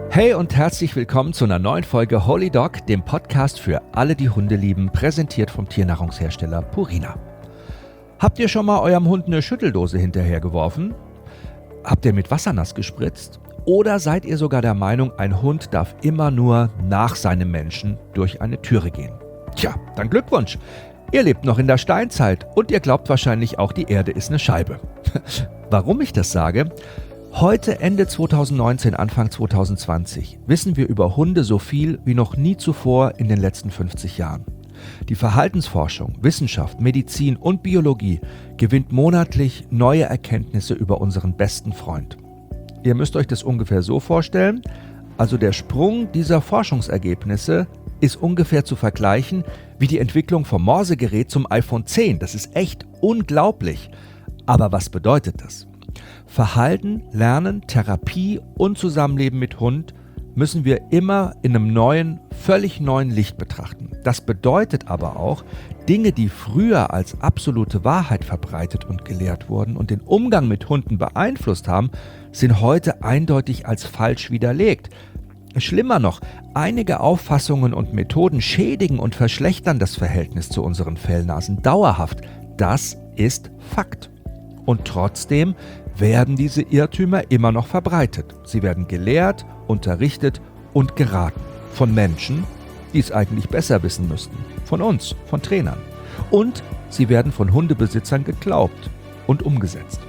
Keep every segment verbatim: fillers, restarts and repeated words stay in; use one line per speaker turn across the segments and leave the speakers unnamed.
Hey und herzlich willkommen zu einer neuen Folge Holy Dog, dem Podcast für alle, die Hunde lieben, präsentiert vom Tiernahrungshersteller Purina. Habt ihr schon mal eurem Hund eine Schütteldose hinterhergeworfen? Habt ihr mit Wasser nass gespritzt? Oder seid ihr sogar der Meinung, ein Hund darf immer nur nach seinem Menschen durch eine Türe gehen? Tja, dann Glückwunsch! Ihr lebt noch in der Steinzeit und ihr glaubt wahrscheinlich auch, die Erde ist eine Scheibe. Warum ich das sage? Heute, Ende zwanzig neunzehn, Anfang zwanzig zwanzig, wissen wir über Hunde so viel wie noch nie zuvor in den letzten fünfzig Jahren. Die Verhaltensforschung, Wissenschaft, Medizin und Biologie gewinnt monatlich neue Erkenntnisse über unseren besten Freund. Ihr müsst euch das ungefähr so vorstellen, also der Sprung dieser Forschungsergebnisse ist ungefähr zu vergleichen wie die Entwicklung vom Morsegerät zum iPhone zehn. Das ist echt unglaublich. Aber was bedeutet das? Verhalten, Lernen, Therapie und Zusammenleben mit Hund müssen wir immer in einem neuen, völlig neuen Licht betrachten. Das bedeutet aber auch, Dinge, die früher als absolute Wahrheit verbreitet und gelehrt wurden und den Umgang mit Hunden beeinflusst haben, sind heute eindeutig als falsch widerlegt. Schlimmer noch, einige Auffassungen und Methoden schädigen und verschlechtern das Verhältnis zu unseren Fellnasen dauerhaft. Das ist Fakt. Und trotzdem werden diese Irrtümer immer noch verbreitet. Sie werden gelehrt, unterrichtet und geraten. Von Menschen, die es eigentlich besser wissen müssten. Von uns, von Trainern. Und sie werden von Hundebesitzern geglaubt und umgesetzt.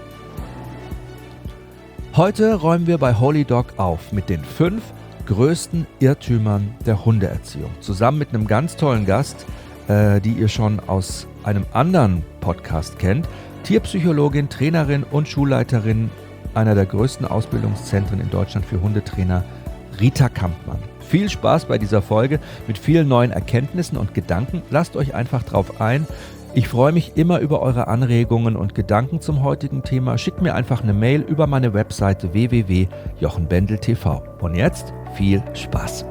Heute räumen wir bei Holy Dog auf mit den fünf größten Irrtümern der Hundeerziehung. Zusammen mit einem ganz tollen Gast, äh, die ihr schon aus einem anderen Podcast kennt. Tierpsychologin, Trainerin und Schulleiterin einer der größten Ausbildungszentren in Deutschland für Hundetrainer, Rita Kampmann. Viel Spaß bei dieser Folge mit vielen neuen Erkenntnissen und Gedanken. Lasst euch einfach drauf ein. Ich freue mich immer über eure Anregungen und Gedanken zum heutigen Thema. Schickt mir einfach eine Mail über meine Webseite w w w punkt jochen bendel punkt t v. Und jetzt viel Spaß.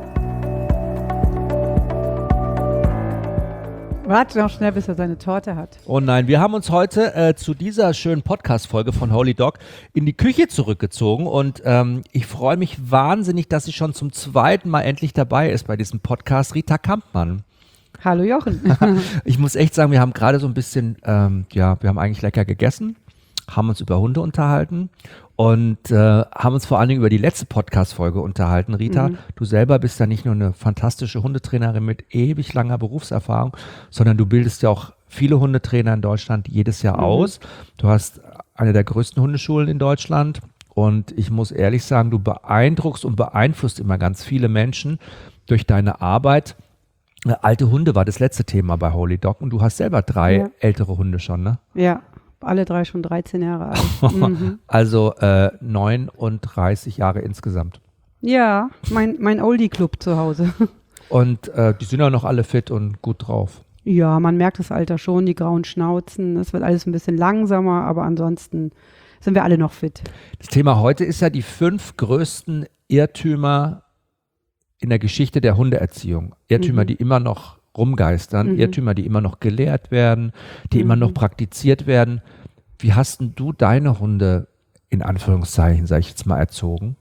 Warte noch schnell, bis er seine Torte hat.
Oh nein, wir haben uns heute äh, zu dieser schönen Podcast-Folge von Holy Dog in die Küche zurückgezogen und ähm, ich freue mich wahnsinnig, dass sie schon zum zweiten Mal endlich dabei ist bei diesem Podcast, Rita Kampmann.
Hallo Jochen.
Ich muss echt sagen, wir haben gerade so ein bisschen, ähm, ja, wir haben eigentlich lecker gegessen, haben uns über Hunde unterhalten und äh, haben uns vor allen Dingen über die letzte Podcast-Folge unterhalten. Rita, mhm. Du selber bist ja nicht nur eine fantastische Hundetrainerin mit ewig langer Berufserfahrung, sondern du bildest ja auch viele Hundetrainer in Deutschland jedes Jahr mhm. aus. Du hast eine der größten Hundeschulen in Deutschland und ich muss ehrlich sagen, du beeindruckst und beeinflusst immer ganz viele Menschen durch deine Arbeit. Äh, alte Hunde war das letzte Thema bei Holy Dog und du hast selber drei ja. ältere Hunde schon, ne?
Ja. Alle drei schon dreizehn Jahre alt. Mhm.
Also äh, neununddreißig Jahre insgesamt.
Ja, mein, mein Oldie-Club zu Hause.
Und äh, die sind ja noch alle fit und gut drauf.
Ja, man merkt das Alter schon, die grauen Schnauzen. Es wird alles ein bisschen langsamer, aber ansonsten sind wir alle noch fit.
Das Thema heute ist ja die fünf größten Irrtümer in der Geschichte der Hundeerziehung. Irrtümer, mhm. die immer noch rumgeistern, mhm. Irrtümer, die immer noch gelehrt werden, die mhm. immer noch praktiziert werden. Wie hast denn du deine Hunde in Anführungszeichen, sage ich jetzt mal, erzogen?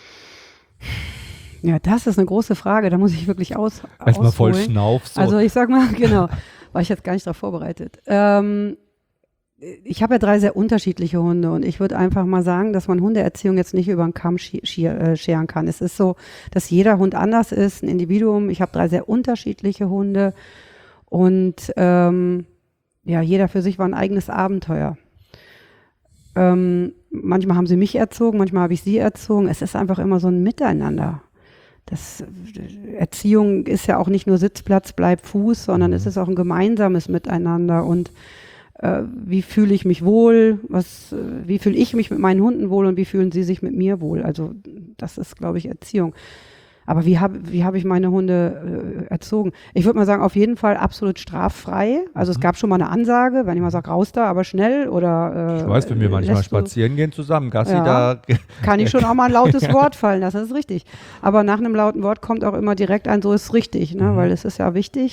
Ja, das ist eine große Frage, da muss ich wirklich aus,
ausholen. Mal voll Schnauf. So.
Also ich sag mal, genau, war ich jetzt gar nicht darauf vorbereitet. Ähm, ich habe ja drei sehr unterschiedliche Hunde und ich würde einfach mal sagen, dass man Hundeerziehung jetzt nicht über den Kamm scheren kann. Es ist so, dass jeder Hund anders ist, ein Individuum. Ich habe drei sehr unterschiedliche Hunde und ähm, ja, jeder für sich war ein eigenes Abenteuer. Ähm, manchmal haben sie mich erzogen, manchmal habe ich sie erzogen. Es ist einfach immer so ein Miteinander. Das, Erziehung ist ja auch nicht nur Sitzplatz, bleib Fuß, sondern es ist auch ein gemeinsames Miteinander und äh, wie fühle ich mich wohl, was, äh, wie fühle ich mich mit meinen Hunden wohl und wie fühlen sie sich mit mir wohl. Also das ist, glaube ich, Erziehung. Aber wie habe wie hab ich meine Hunde äh, erzogen? Ich würde mal sagen, auf jeden Fall absolut straffrei. Also mhm. es gab schon mal eine Ansage, wenn ich mal sage, raus da, aber schnell oder äh,
ich weiß, wenn wir manchmal spazieren gehen zusammen, Gassi,
ja,
da
kann ich schon auch mal ein lautes Wort fallen lassen, das ist richtig. Aber nach einem lauten Wort kommt auch immer direkt ein, so ist es richtig, ne? Mhm. Weil es ist ja wichtig,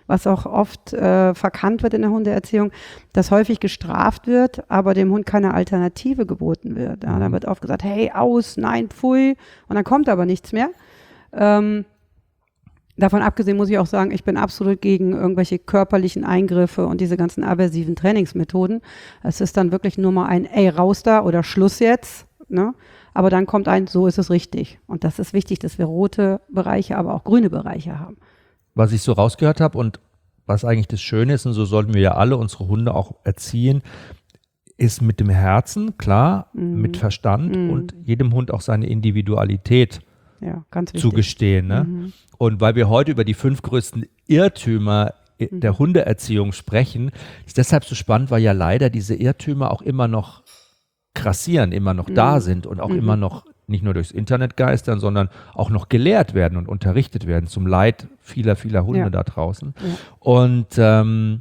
was auch oft äh, verkannt wird in der Hundeerziehung, dass häufig gestraft wird, aber dem Hund keine Alternative geboten wird. Ja, dann wird oft gesagt, hey, aus, nein, pfui, und dann kommt aber nichts mehr. Ähm, davon abgesehen muss ich auch sagen, ich bin absolut gegen irgendwelche körperlichen Eingriffe und diese ganzen aversiven Trainingsmethoden. Es ist dann wirklich nur mal ein, ey, raus da oder Schluss jetzt, ne? Aber dann kommt ein, so ist es richtig. Und das ist wichtig, dass wir rote Bereiche, aber auch grüne Bereiche haben.
Was ich so rausgehört habe und was eigentlich das Schöne ist, und so sollten wir ja alle unsere Hunde auch erziehen, ist mit dem Herzen, klar, mm. mit Verstand mm. und jedem Hund auch seine Individualität
ja, ganz wichtig.
zugestehen. Ne? Mm. Und weil wir heute über die fünf größten Irrtümer mm. der Hundeerziehung sprechen, ist deshalb so spannend, weil ja leider diese Irrtümer auch immer noch grassieren, immer noch mm. da sind und auch mm. immer noch nicht nur durchs Internet geistern, sondern auch noch gelehrt werden und unterrichtet werden, zum Leid vieler, vieler Hunde ja. da draußen. Ja. Und ähm,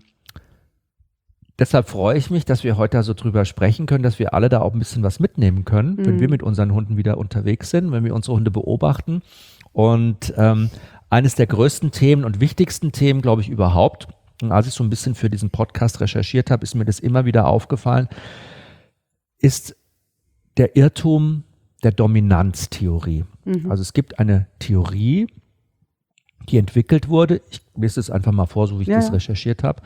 deshalb freue ich mich, dass wir heute so drüber sprechen können, dass wir alle da auch ein bisschen was mitnehmen können, mhm. wenn wir mit unseren Hunden wieder unterwegs sind, wenn wir unsere Hunde beobachten. Und ähm, eines der größten Themen und wichtigsten Themen, glaube ich, überhaupt, und als ich so ein bisschen für diesen Podcast recherchiert habe, ist mir das immer wieder aufgefallen, ist der Irrtum der Dominanztheorie. Mhm. Also es gibt eine Theorie, die entwickelt wurde, ich lese es einfach mal vor, so wie ich ja, das recherchiert habe,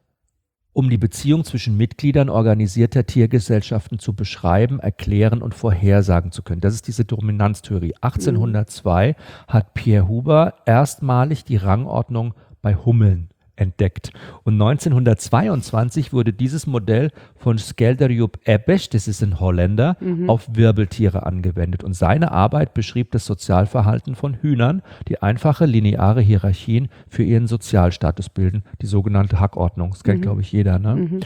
um die Beziehung zwischen Mitgliedern organisierter Tiergesellschaften zu beschreiben, erklären und vorhersagen zu können. Das ist diese Dominanztheorie. achtzehnhundertzwei mhm. hat Pierre Huber erstmalig die Rangordnung bei Hummeln entdeckt. Und neunzehnhundertzweiundzwanzig wurde dieses Modell von Skelderjoep Ebbesch, das ist ein Holländer, mhm. auf Wirbeltiere angewendet. Und seine Arbeit beschrieb das Sozialverhalten von Hühnern, die einfache lineare Hierarchien für ihren Sozialstatus bilden, die sogenannte Hackordnung. Das kennt, mhm. glaube ich, jeder. Ne? Mhm.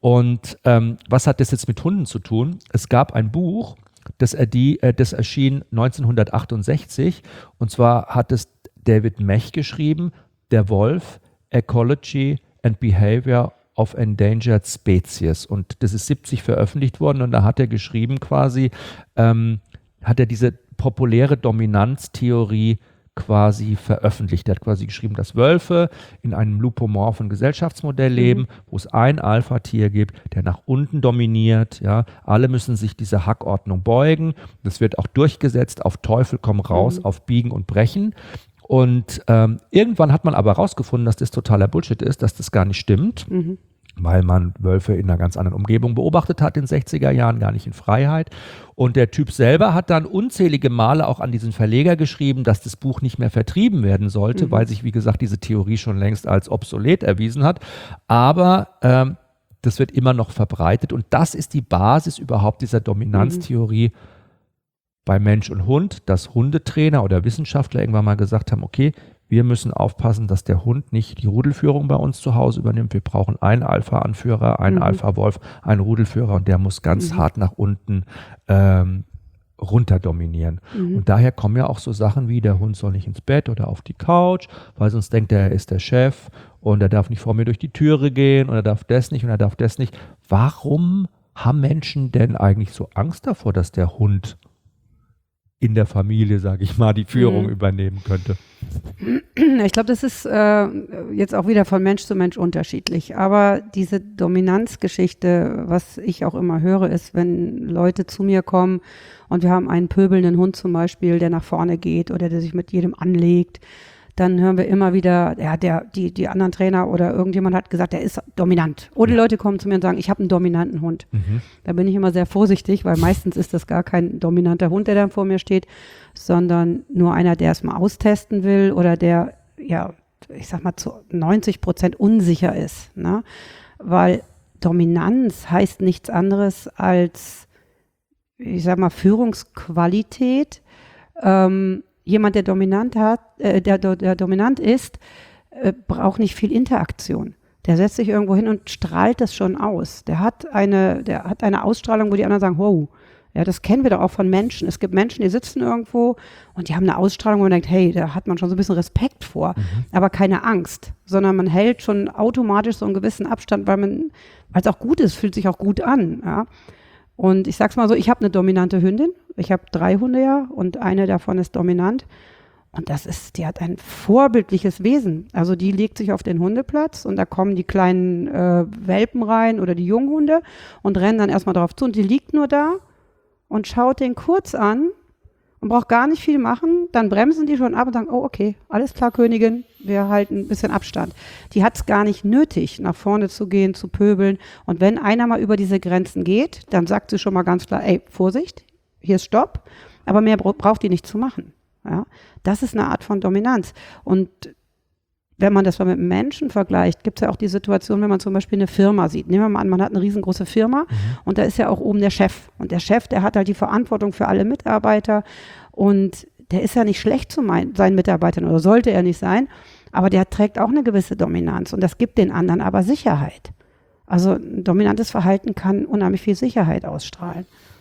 Und ähm, was hat das jetzt mit Hunden zu tun? Es gab ein Buch, das, äh, die, äh, das erschien neunzehnhundertachtundsechzig, und zwar hat es David Mech geschrieben, Der Wolf, Ecology and Behavior of Endangered Species, und das ist siebzig veröffentlicht worden, und da hat er geschrieben quasi, ähm, hat er diese populäre Dominanztheorie quasi veröffentlicht. Er hat quasi geschrieben, dass Wölfe in einem lupomorphen Gesellschaftsmodell leben, mhm. wo es ein Alpha-Tier gibt, der nach unten dominiert. Ja, alle müssen sich dieser Hackordnung beugen. Das wird auch durchgesetzt, auf Teufel komm raus, mhm. auf Biegen und Brechen. Und ähm, irgendwann hat man aber herausgefunden, dass das totaler Bullshit ist, dass das gar nicht stimmt, mhm. weil man Wölfe in einer ganz anderen Umgebung beobachtet hat in den sechziger Jahren, gar nicht in Freiheit. Und der Typ selber hat dann unzählige Male auch an diesen Verleger geschrieben, dass das Buch nicht mehr vertrieben werden sollte, mhm. weil sich, wie gesagt, diese Theorie schon längst als obsolet erwiesen hat. Aber ähm, das wird immer noch verbreitet, und das ist die Basis überhaupt dieser Dominanztheorie, mhm. bei Mensch und Hund, dass Hundetrainer oder Wissenschaftler irgendwann mal gesagt haben, okay, wir müssen aufpassen, dass der Hund nicht die Rudelführung bei uns zu Hause übernimmt. Wir brauchen einen Alpha-Anführer, einen mhm. Alpha-Wolf, einen Rudelführer, und der muss ganz mhm. hart nach unten ähm, runter dominieren. Mhm. Und daher kommen ja auch so Sachen wie, der Hund soll nicht ins Bett oder auf die Couch, weil sonst denkt er, er ist der Chef und er darf nicht vor mir durch die Türe gehen und er darf das nicht und er darf das nicht. Warum haben Menschen denn eigentlich so Angst davor, dass der Hund in der Familie, sage ich mal, die Führung mhm. übernehmen könnte?
Ich glaube, das ist äh, jetzt auch wieder von Mensch zu Mensch unterschiedlich. Aber diese Dominanzgeschichte, was ich auch immer höre, ist, wenn Leute zu mir kommen und wir haben einen pöbelnden Hund zum Beispiel, der nach vorne geht oder der sich mit jedem anlegt, dann hören wir immer wieder, ja, der, die, die anderen Trainer oder irgendjemand hat gesagt, der ist dominant. Oder die Leute kommen zu mir und sagen, ich habe einen dominanten Hund. Mhm. Da bin ich immer sehr vorsichtig, weil meistens ist das gar kein dominanter Hund, der dann vor mir steht, sondern nur einer, der es mal austesten will oder der, ja, ich sag mal, zu neunzig Prozent unsicher ist. Ne? Weil Dominanz heißt nichts anderes als, ich sag mal, Führungsqualität. Ähm, Jemand, der dominant hat, äh, der, der dominant ist, äh, braucht nicht viel Interaktion. Der setzt sich irgendwo hin und strahlt das schon aus. Der hat eine, der hat eine Ausstrahlung, wo die anderen sagen, wow, ja, das kennen wir doch auch von Menschen. Es gibt Menschen, die sitzen irgendwo und die haben eine Ausstrahlung, wo man denkt, hey, da hat man schon so ein bisschen Respekt vor, mhm. aber keine Angst, sondern man hält schon automatisch so einen gewissen Abstand, weil man, weil es auch gut ist, fühlt sich auch gut an, ja. Und ich sag's mal so, ich habe eine dominante Hündin. Ich habe drei Hunde ja und eine davon ist dominant. Und das ist, die hat ein vorbildliches Wesen. Also die legt sich auf den Hundeplatz und da kommen die kleinen äh, Welpen rein oder die Junghunde und rennen dann erstmal drauf zu. Und die liegt nur da und schaut den kurz an und braucht gar nicht viel machen. Dann bremsen die schon ab und sagen, oh okay, alles klar Königin, wir halten ein bisschen Abstand. Die hat es gar nicht nötig, nach vorne zu gehen, zu pöbeln. Und wenn einer mal über diese Grenzen geht, dann sagt sie schon mal ganz klar, ey, Vorsicht, hier ist Stopp. Aber mehr braucht die nicht zu machen. Ja, das ist eine Art von Dominanz. Und wenn man das mal mit Menschen vergleicht, gibt es ja auch die Situation, wenn man zum Beispiel eine Firma sieht. Nehmen wir mal an, man hat eine riesengroße Firma mhm. und da ist ja auch oben der Chef. Und der Chef, der hat halt die Verantwortung für alle Mitarbeiter und der ist ja nicht schlecht zu mein, seinen Mitarbeitern oder sollte er nicht sein, aber der trägt auch eine gewisse Dominanz und das gibt den anderen aber Sicherheit. Also ein dominantes Verhalten kann unheimlich viel Sicherheit ausstrahlen.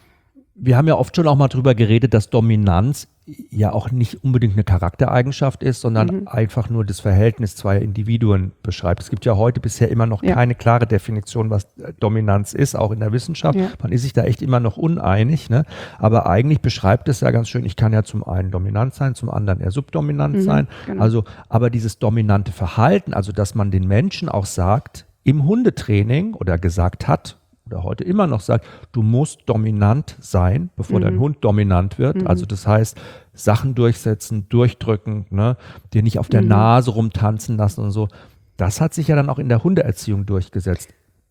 Wir haben ja oft schon auch mal drüber geredet, dass Dominanz ja auch nicht unbedingt eine Charaktereigenschaft ist, sondern mhm. einfach nur das Verhältnis zweier Individuen beschreibt. Es gibt ja heute bisher immer noch ja. keine klare Definition, was Dominanz ist, auch in der Wissenschaft. Ja. Man ist sich da echt immer noch uneinig, ne? Aber eigentlich beschreibt es ja ganz schön, ich kann ja zum einen dominant sein, zum anderen eher subdominant mhm, sein. Genau. Also, aber dieses dominante Verhalten, also dass man den Menschen auch sagt, im Hundetraining oder gesagt hat, oder heute immer noch sagt, du musst dominant sein, bevor mhm. dein Hund dominant wird. Mhm. Also das heißt, Sachen durchsetzen, durchdrücken, ne, dir nicht auf der mhm. Nase rumtanzen lassen und so. Das hat sich ja dann auch in der Hundeerziehung durchgesetzt.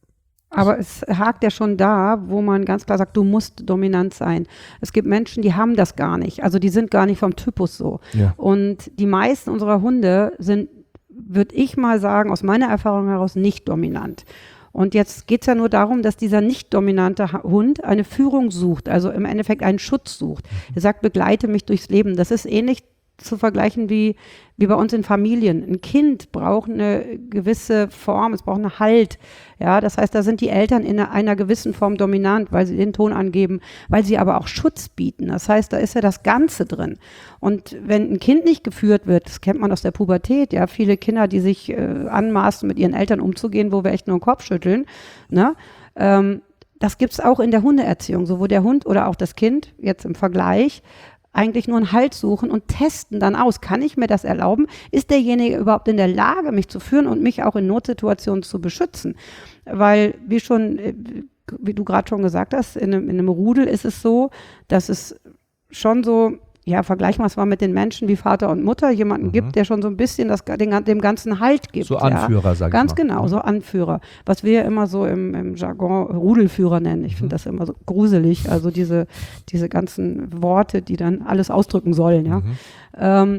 Aber es hakt ja schon da, wo man ganz klar sagt, du musst dominant sein. Es gibt Menschen, die haben das gar nicht. Also die sind gar nicht vom Typus so. Ja. Und die meisten unserer Hunde sind, würde ich mal sagen, aus meiner Erfahrung heraus nicht dominant. Und jetzt geht es ja nur darum, dass dieser nicht dominante Hund eine Führung sucht, also im Endeffekt einen Schutz sucht. Er sagt, begleite mich durchs Leben. Das ist ähnlich zu vergleichen wie, wie bei uns in Familien. Ein Kind braucht eine gewisse Form, es braucht einen Halt. Ja, das heißt, da sind die Eltern in einer, einer gewissen Form dominant, weil sie den Ton angeben, weil sie aber auch Schutz bieten. Das heißt, da ist ja das Ganze drin. Und wenn ein Kind nicht geführt wird, das kennt man aus der Pubertät, ja, viele Kinder, die sich äh, anmaßen, mit ihren Eltern umzugehen, wo wir echt nur den Kopf schütteln, ne, ähm, das gibt es auch in der Hundeerziehung, so wo der Hund oder auch das Kind, jetzt im Vergleich, eigentlich nur einen Halt suchen und testen dann aus. Kann ich mir das erlauben? Ist derjenige überhaupt in der Lage, mich zu führen und mich auch in Notsituationen zu beschützen? Weil, wie schon, wie du gerade schon gesagt hast, in einem, in einem Rudel ist es so, dass es schon so, ja, vergleichen wir es mal mit den Menschen wie Vater und Mutter, jemanden mhm. gibt, der schon so ein bisschen das, den, dem Ganzen Halt gibt.
So Anführer, ja. sag ich
Ganz
mal.
genau, so Anführer. Was wir ja immer so im, im Jargon Rudelführer nennen. Ich mhm. finde das immer so gruselig, also diese, diese ganzen Worte, die dann alles ausdrücken sollen. Ja. Mhm. Ähm,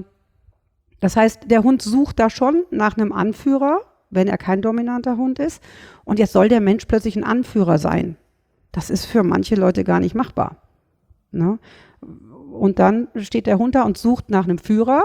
das heißt, der Hund sucht da schon nach einem Anführer, wenn er kein dominanter Hund ist. Und jetzt soll der Mensch plötzlich ein Anführer sein. Das ist für manche Leute gar nicht machbar. Ne? Und dann steht der Hund da und sucht nach einem Führer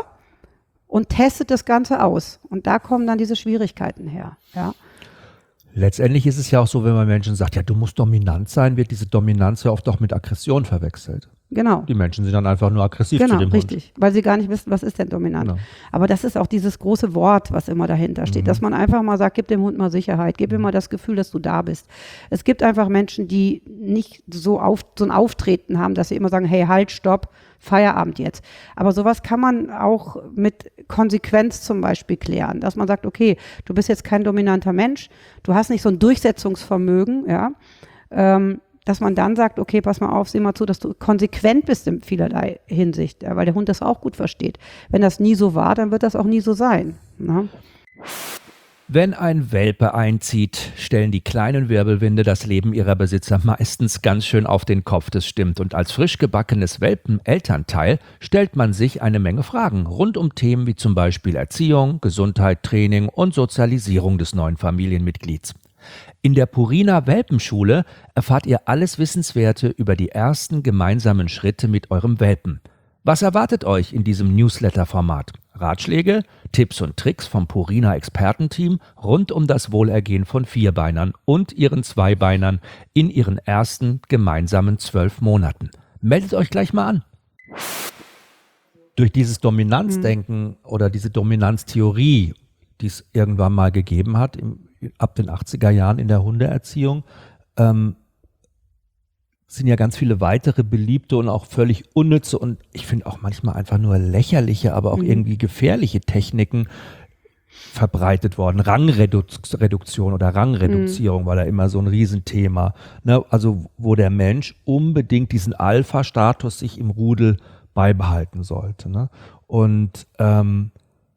und testet das Ganze aus. Und da kommen dann diese Schwierigkeiten her. Ja.
Letztendlich ist es ja auch so, wenn man Menschen sagt, ja, du musst dominant sein, wird diese Dominanz ja oft auch mit Aggression verwechselt.
Genau.
Die Menschen sind dann einfach nur aggressiv
genau,
zu dem
richtig, Hund. Weil sie gar nicht wissen, was ist denn dominant. Genau. Aber das ist auch dieses große Wort, was immer dahinter steht, mhm. dass man einfach mal sagt, gib dem Hund mal Sicherheit, gib ihm mal das Gefühl, dass du da bist. Es gibt einfach Menschen, die nicht so, auf, so ein Auftreten haben, dass sie immer sagen, hey, halt, stopp, Feierabend jetzt. Aber sowas kann man auch mit Konsequenz zum Beispiel klären, dass man sagt, okay, du bist jetzt kein dominanter Mensch, du hast nicht so ein Durchsetzungsvermögen, ja, ähm, dass man dann sagt, okay, pass mal auf, sieh mal zu, dass du konsequent bist in vielerlei Hinsicht, ja, weil der Hund das auch gut versteht. Wenn das nie so war, dann wird das auch nie so sein. Ne?
Wenn ein Welpe einzieht, stellen die kleinen Wirbelwinde das Leben ihrer Besitzer meistens ganz schön auf den Kopf, das stimmt. Und als frisch gebackenes Welpenelternteil stellt man sich eine Menge Fragen rund um Themen wie zum Beispiel Erziehung, Gesundheit, Training und Sozialisierung des neuen Familienmitglieds. In der Purina Welpenschule erfahrt ihr alles Wissenswerte über die ersten gemeinsamen Schritte mit eurem Welpen. Was erwartet euch in diesem Newsletter-Format? Ratschläge, Tipps und Tricks vom Purina Expertenteam rund um das Wohlergehen von Vierbeinern und ihren Zweibeinern in ihren ersten gemeinsamen zwölf Monaten. Meldet euch gleich mal an. Durch dieses Dominanzdenken mhm. oder diese Dominanztheorie, die es irgendwann mal gegeben hat, im, ab den achtziger Jahren in der Hundeerziehung, ähm, sind ja ganz viele weitere beliebte und auch völlig unnütze und ich finde auch manchmal einfach nur lächerliche, aber auch mhm. irgendwie gefährliche Techniken verbreitet worden. Rangreduktion oder Rangreduzierung mhm. war da immer so ein Riesenthema. Ne? Also wo der Mensch unbedingt diesen Alpha-Status sich im Rudel beibehalten sollte. Ne? Und ähm,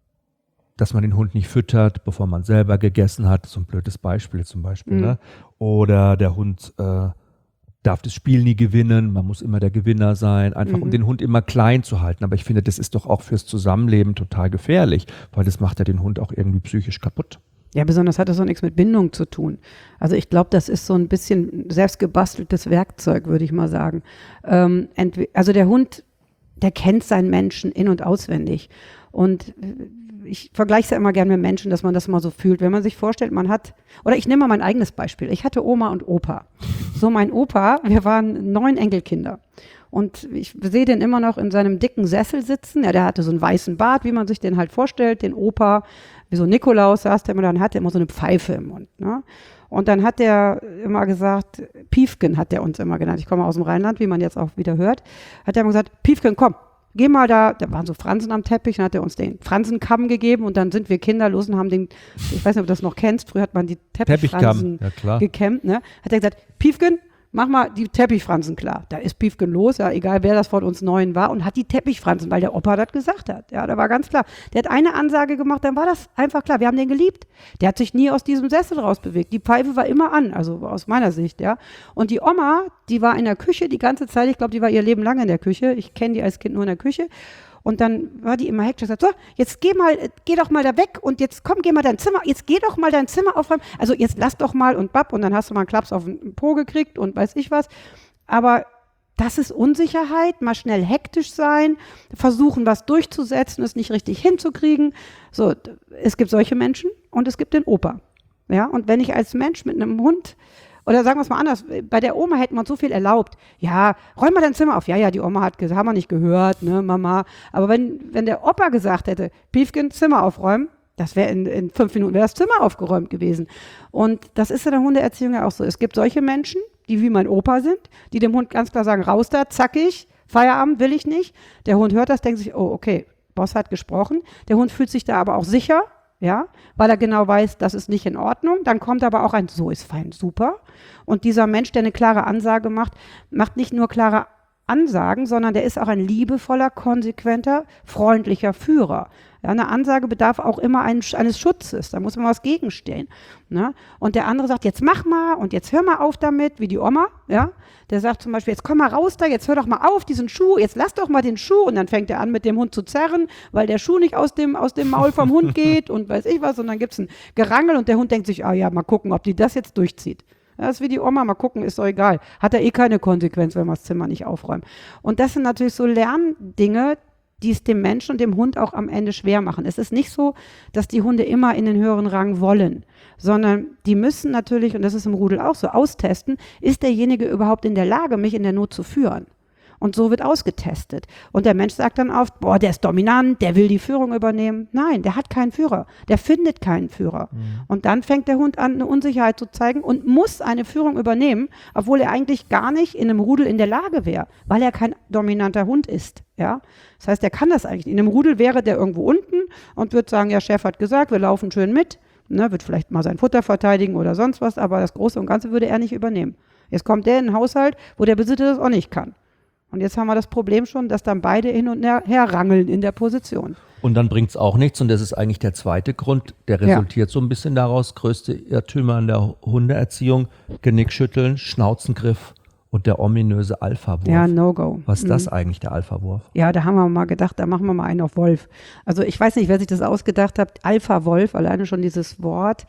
dass man den Hund nicht füttert, bevor man selber gegessen hat, so ein blödes Beispiel zum Beispiel. Mhm. Ne? Oder der Hund äh, darf das Spiel nie gewinnen, man muss immer der Gewinner sein, einfach mhm. um den Hund immer klein zu halten. Aber ich finde, das ist doch auch fürs Zusammenleben total gefährlich, weil das macht ja den Hund auch irgendwie psychisch kaputt.
Ja, besonders hat das auch nichts mit Bindung zu tun. Also ich glaube, das ist so ein bisschen selbst gebasteltes Werkzeug, würde ich mal sagen. Ähm, entwe- also der Hund, der kennt seinen Menschen in- und auswendig. Und ich vergleiche es ja immer gerne mit Menschen, dass man das mal so fühlt. Wenn man sich vorstellt, man hat, oder ich nehme mal mein eigenes Beispiel. Ich hatte Oma und Opa. So mein Opa, wir waren neun Enkelkinder. Und ich sehe den immer noch in seinem dicken Sessel sitzen. Ja, der hatte so einen weißen Bart, wie man sich den halt vorstellt. Den Opa, wie so Nikolaus saß der immer, dann hat er immer so eine Pfeife im Mund. Ne? Und dann hat der immer gesagt, Piefken hat der uns immer genannt. Ich komme aus dem Rheinland, wie man jetzt auch wieder hört. Hat er immer gesagt, Piefken, komm. Geh mal da, da waren so Fransen am Teppich, dann hat er uns den Fransenkamm gegeben und dann sind wir kinderlos und haben den, ich weiß nicht, ob du das noch kennst, früher hat man die Teppichfransen
ja,
gekämmt, ne? Hat er gesagt, Piefken, mach mal die Teppichfransen klar. Da ist Piefken los, ja, egal wer das von uns Neuen war und hat die Teppichfransen, weil der Opa das gesagt hat. Ja, da war ganz klar. Der hat eine Ansage gemacht, dann war das einfach klar. Wir haben den geliebt. Der hat sich nie aus diesem Sessel rausbewegt. Die Pfeife war immer an, also aus meiner Sicht, ja. Und die Oma, die war in der Küche die ganze Zeit, ich glaube, die war ihr Leben lang in der Küche. Ich kenne die als Kind nur in der Küche. Und dann war die immer hektisch und sagt, so, jetzt geh mal, geh doch mal da weg und jetzt komm, geh mal dein Zimmer, jetzt geh doch mal dein Zimmer aufräumen. Also jetzt lass doch mal und bapp und dann hast du mal einen Klaps auf den Po gekriegt und weiß ich was. Aber das ist Unsicherheit, mal schnell hektisch sein, versuchen was durchzusetzen, es nicht richtig hinzukriegen. So, es gibt solche Menschen und es gibt den Opa. Ja, und wenn ich als Mensch mit einem Hund oder sagen wir es mal anders, bei der Oma hätte man so viel erlaubt. Ja, räum mal dein Zimmer auf. Ja, ja, die Oma hat gesagt, haben wir nicht gehört, ne, Mama. Aber wenn, wenn der Opa gesagt hätte, Piefken, Zimmer aufräumen, das wäre in, in fünf Minuten wäre das Zimmer aufgeräumt gewesen. Und das ist in der Hundeerziehung ja auch so. Es gibt solche Menschen, die wie mein Opa sind, die dem Hund ganz klar sagen, raus da, zackig, Feierabend will ich nicht. Der Hund hört das, denkt sich, oh, okay, Boss hat gesprochen. Der Hund fühlt sich da aber auch sicher. Ja, weil er genau weiß, das ist nicht in Ordnung. Dann kommt aber auch ein, so ist fein, super. Und dieser Mensch, der eine klare Ansage macht, macht nicht nur klare Ansagen, sondern der ist auch ein liebevoller, konsequenter, freundlicher Führer. Ja, eine Ansage bedarf auch immer ein, eines Schutzes, da muss man was gegenstehen. Ne? Und der andere sagt, jetzt mach mal und jetzt hör mal auf damit, wie die Oma, ja. Der sagt zum Beispiel, jetzt komm mal raus da, jetzt hör doch mal auf, diesen Schuh, jetzt lass doch mal den Schuh. Und dann fängt er an, mit dem Hund zu zerren, weil der Schuh nicht aus dem, aus dem Maul vom Hund geht und weiß ich was. Und dann gibt's ein Gerangel und der Hund denkt sich, ah ja, mal gucken, ob die das jetzt durchzieht. Das ist wie die Oma, mal gucken, ist doch egal. Hat er eh keine Konsequenz, wenn wir das Zimmer nicht aufräumen. Und das sind natürlich so Lerndinge, die es dem Menschen und dem Hund auch am Ende schwer machen. Es ist nicht so, dass die Hunde immer in den höheren Rang wollen, sondern die müssen natürlich, und das ist im Rudel auch so, austesten, ist derjenige überhaupt in der Lage, mich in der Not zu führen? Und so wird ausgetestet. Und der Mensch sagt dann oft, boah, der ist dominant, der will die Führung übernehmen. Nein, der hat keinen Führer. Der findet keinen Führer. Mhm. Und dann fängt der Hund an, eine Unsicherheit zu zeigen und muss eine Führung übernehmen, obwohl er eigentlich gar nicht in einem Rudel in der Lage wäre, weil er kein dominanter Hund ist. Ja? Das heißt, er kann das eigentlich. In einem Rudel wäre der irgendwo unten und würde sagen, ja, Chef hat gesagt, wir laufen schön mit. Ne, wird vielleicht mal sein Futter verteidigen oder sonst was, aber das Große und Ganze würde er nicht übernehmen. Jetzt kommt der in einen Haushalt, wo der Besitzer das auch nicht kann. Und jetzt haben wir das Problem schon, dass dann beide hin und her rangeln in der Position.
Und dann bringt es auch nichts. Und das ist eigentlich der zweite Grund, der resultiert ja. so ein bisschen daraus. Größte Irrtümer in der Hundeerziehung, Genickschütteln, Schnauzengriff und der ominöse Alpha-Wurf.
Ja, No-Go.
Was ist das
mhm.
eigentlich, der Alpha-Wurf?
Ja, da haben wir mal gedacht, da machen wir mal einen auf Wolf. Also ich weiß nicht, wer sich das ausgedacht hat. Alpha-Wolf, alleine schon dieses Wort.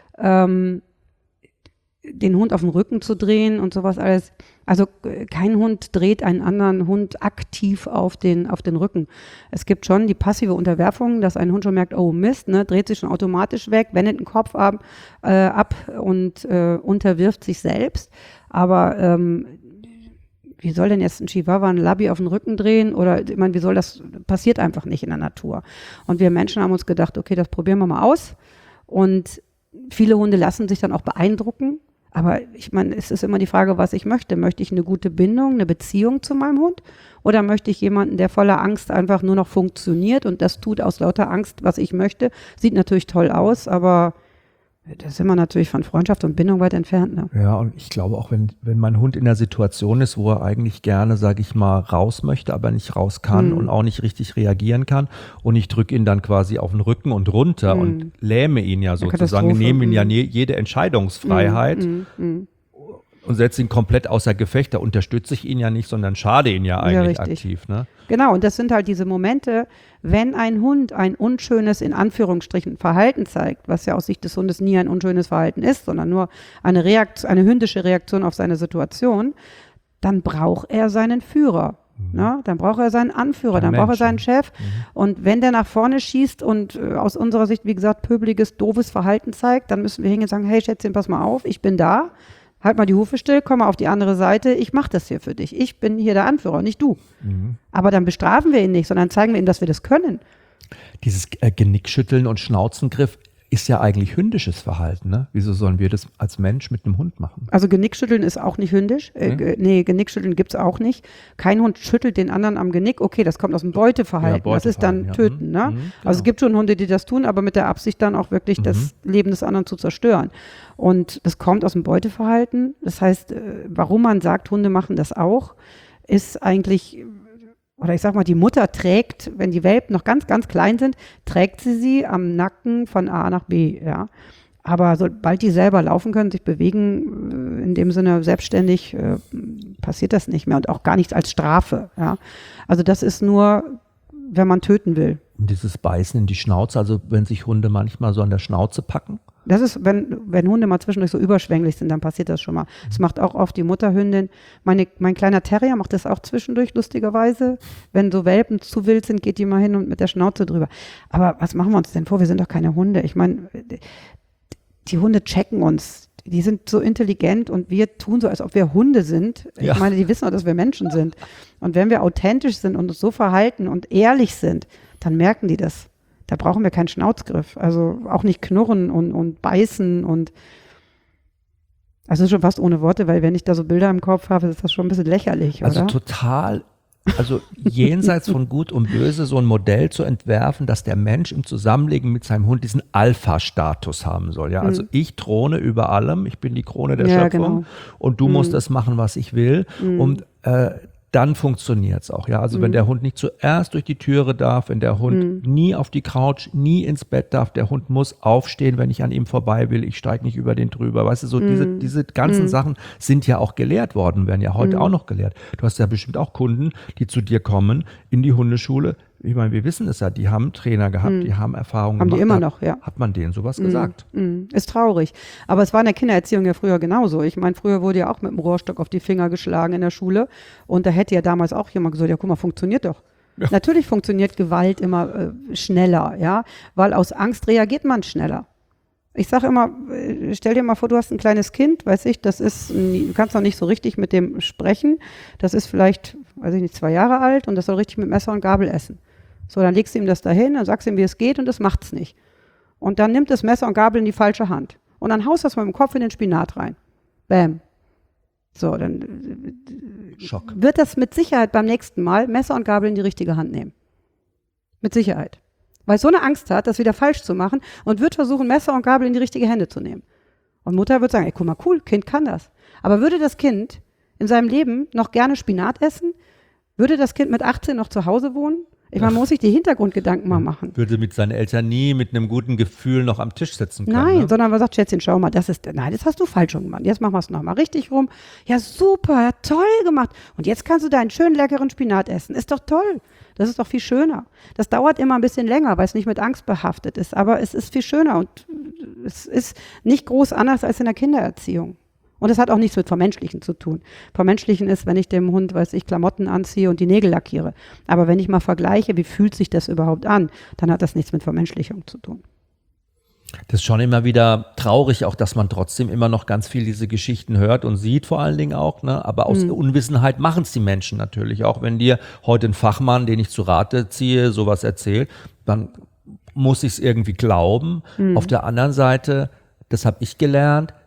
Ähm, den Hund auf den Rücken zu drehen und sowas alles. Also kein Hund dreht einen anderen Hund aktiv auf den, auf den Rücken. Es gibt schon die passive Unterwerfung, dass ein Hund schon merkt, oh Mist, ne, dreht sich schon automatisch weg, wendet den Kopf ab, äh, ab und äh, unterwirft sich selbst. Aber ähm, wie soll denn jetzt ein Chihuahua ein Labby auf den Rücken drehen? Oder ich meine, wie soll das, passiert einfach nicht in der Natur. Und wir Menschen haben uns gedacht, okay, das probieren wir mal aus. Und viele Hunde lassen sich dann auch beeindrucken. Aber ich meine, es ist immer die Frage, was ich möchte. Möchte ich eine gute Bindung, eine Beziehung zu meinem Hund? Oder möchte ich jemanden, der voller Angst einfach nur noch funktioniert und das tut aus lauter Angst, was ich möchte? Sieht natürlich toll aus, aber da sind wir natürlich von Freundschaft und Bindung weit entfernt. Ne?
Ja, und ich glaube auch, wenn, wenn mein Hund in der Situation ist, wo er eigentlich gerne, sage ich mal, raus möchte, aber nicht raus kann
Mhm.
und auch nicht richtig reagieren kann und ich drücke ihn dann quasi auf den Rücken und runter
Mhm.
und lähme ihn ja sozusagen,
Katastrophe.
nehme ihn ja
Mhm.
ne, jede Entscheidungsfreiheit
Mhm. Mhm.
und setze ihn komplett außer Gefecht. Da unterstütze ich ihn ja nicht, sondern schade ihn ja eigentlich
richtig.
aktiv. Ne?
Genau, und das sind halt diese Momente, wenn ein Hund ein unschönes, in Anführungsstrichen, Verhalten zeigt, was ja aus Sicht des Hundes nie ein unschönes Verhalten ist, sondern nur eine Reaktion, eine hündische Reaktion auf seine Situation, dann braucht er seinen Führer.
Mhm.
Ne? Dann braucht er seinen Anführer,
Ein
dann braucht er
Mensch,
seinen Chef.
Mhm.
Und wenn der nach vorne schießt und äh, aus unserer Sicht, wie gesagt, pöbeliges, doofes Verhalten zeigt, dann müssen wir hingehen und sagen, hey Schätzchen, pass mal auf, ich bin da. Halt mal die Hufe still, komm mal auf die andere Seite, ich mache das hier für dich. Ich bin hier der Anführer, nicht du.
Mhm.
Aber dann bestrafen wir ihn nicht, sondern zeigen wir ihm, dass wir das können.
Dieses äh, Genickschütteln und Schnauzengriff ist ja eigentlich hündisches Verhalten. Ne? Wieso sollen wir das als Mensch mit einem Hund machen?
Also Genickschütteln ist auch nicht hündisch. Äh,
Nee?
ge- nee, Genickschütteln gibt es auch nicht. Kein Hund schüttelt den anderen am Genick. Okay, das kommt aus dem Beuteverhalten.
Ja,
das ist dann
Beuteverhalten,
Töten.
ja.
Ne?
Mhm, mhm,
Also es
genau.
gibt schon Hunde, die das tun, aber mit der Absicht dann auch wirklich das Leben des anderen zu zerstören. Und das kommt aus dem Beuteverhalten. Das heißt, äh, warum man sagt, Hunde machen das auch, ist eigentlich, oder ich sag mal, die Mutter trägt, wenn die Welpen noch ganz, ganz klein sind, trägt sie sie am Nacken von A nach B, ja. Aber sobald die selber laufen können, sich bewegen, äh, in dem Sinne selbstständig, äh, passiert das nicht mehr und auch gar nichts als Strafe, ja. Also das ist nur, wenn man töten will.
Und dieses Beißen in die Schnauze, also wenn sich Hunde manchmal so an der Schnauze packen?
Das ist, wenn, wenn Hunde mal zwischendurch so überschwänglich sind, dann passiert das schon mal. Das macht auch oft die Mutterhündin. Meine, mein kleiner Terrier macht das auch zwischendurch, lustigerweise. Wenn so Welpen zu wild sind, geht die mal hin und mit der Schnauze drüber. Aber was machen wir uns denn vor? Wir sind doch keine Hunde. Ich meine, die Hunde checken uns. Die sind so intelligent und wir tun so, als ob wir Hunde sind.
Ja.
Ich meine, die wissen auch, dass wir Menschen sind. Und wenn wir authentisch sind und uns so verhalten und ehrlich sind, dann merken die das. Da brauchen wir keinen Schnauzgriff. Also auch nicht knurren und, und beißen und also schon fast ohne Worte, weil wenn ich da so Bilder im Kopf habe, ist das schon ein bisschen lächerlich,
Also
oder?
total, also jenseits von Gut und Böse so ein Modell zu entwerfen, dass der Mensch im Zusammenleben mit seinem Hund diesen Alpha-Status haben soll. Ja? Also ich throne über allem, ich bin die Krone der
Ja,
Schöpfung
genau.
und du musst das machen, was ich will. Und äh, dann funktioniert es auch. Ja? Also wenn der Hund nicht zuerst durch die Türe darf, wenn der Hund nie auf die Couch, nie ins Bett darf, der Hund muss aufstehen, wenn ich an ihm vorbei will, ich steige nicht über den drüber. Weißt du, so diese, diese ganzen Sachen sind ja auch gelehrt worden, werden ja heute auch noch gelehrt. Du hast ja bestimmt auch Kunden, die zu dir kommen in die Hundeschule. Ich meine, wir wissen es ja, die haben Trainer gehabt, die haben Erfahrungen
Haben die
gemacht.
immer
Hat-
noch, ja.
Hat man denen sowas gesagt?
Mm, ist traurig. Aber es war in der Kindererziehung ja früher genauso. Ich meine, früher wurde ja auch mit dem Rohrstock auf die Finger geschlagen in der Schule. Und da hätte ja damals auch jemand gesagt, ja guck mal, funktioniert doch.
Ja.
Natürlich funktioniert Gewalt immer äh, schneller, ja, weil aus Angst reagiert man schneller. Ich sage immer, äh, stell dir mal vor, du hast ein kleines Kind, weiß ich, das ist, nie- du kannst noch nicht so richtig mit dem sprechen. Das ist vielleicht, weiß ich nicht, zwei Jahre alt und das soll richtig mit Messer und Gabel essen. So, dann legst du ihm das dahin, dann sagst du ihm, wie es geht und das macht's nicht. Und dann nimmt das Messer und Gabel in die falsche Hand. Und dann haust du das mit dem Kopf in den Spinat rein. Bäm. So, dann
Schock.
wird das mit Sicherheit beim nächsten Mal Messer und Gabel in die richtige Hand nehmen. Mit Sicherheit. Weil es so eine Angst hat, das wieder falsch zu machen und wird versuchen, Messer und Gabel in die richtige Hände zu nehmen. Und Mutter wird sagen, ey, guck mal, cool, Kind kann das. Aber würde das Kind in seinem Leben noch gerne Spinat essen? Würde das Kind mit achtzehn noch zu Hause wohnen? Ich meine, man muss sich die Hintergrundgedanken mal machen.
Würde mit seinen Eltern nie mit einem guten Gefühl noch am Tisch sitzen können.
Nein,
ne?
sondern man sagt, Schätzchen, schau mal, das ist, nein, das hast du falsch schon gemacht. Jetzt machen wir es nochmal richtig rum. Ja, super, ja, toll gemacht. Und jetzt kannst du deinen schönen leckeren Spinat essen. Ist doch toll. Das ist doch viel schöner. Das dauert immer ein bisschen länger, weil es nicht mit Angst behaftet ist. Aber es ist viel schöner und es ist nicht groß anders als in der Kindererziehung. Und es hat auch nichts mit Vermenschlichen zu tun. Vermenschlichen ist, wenn ich dem Hund, weiß ich, Klamotten anziehe und die Nägel lackiere. Aber wenn ich mal vergleiche, wie fühlt sich das überhaupt an, dann hat das nichts mit Vermenschlichung zu tun.
Das ist schon immer wieder traurig, auch dass man trotzdem immer noch ganz viel diese Geschichten hört und sieht vor allen Dingen auch. Ne? Aber aus
Mhm.
Unwissenheit machen es die Menschen natürlich auch. Wenn dir heute ein Fachmann, den ich zu Rate ziehe, sowas erzählt, dann muss ich es irgendwie glauben.
Mhm.
Auf der anderen Seite, das habe ich gelernt,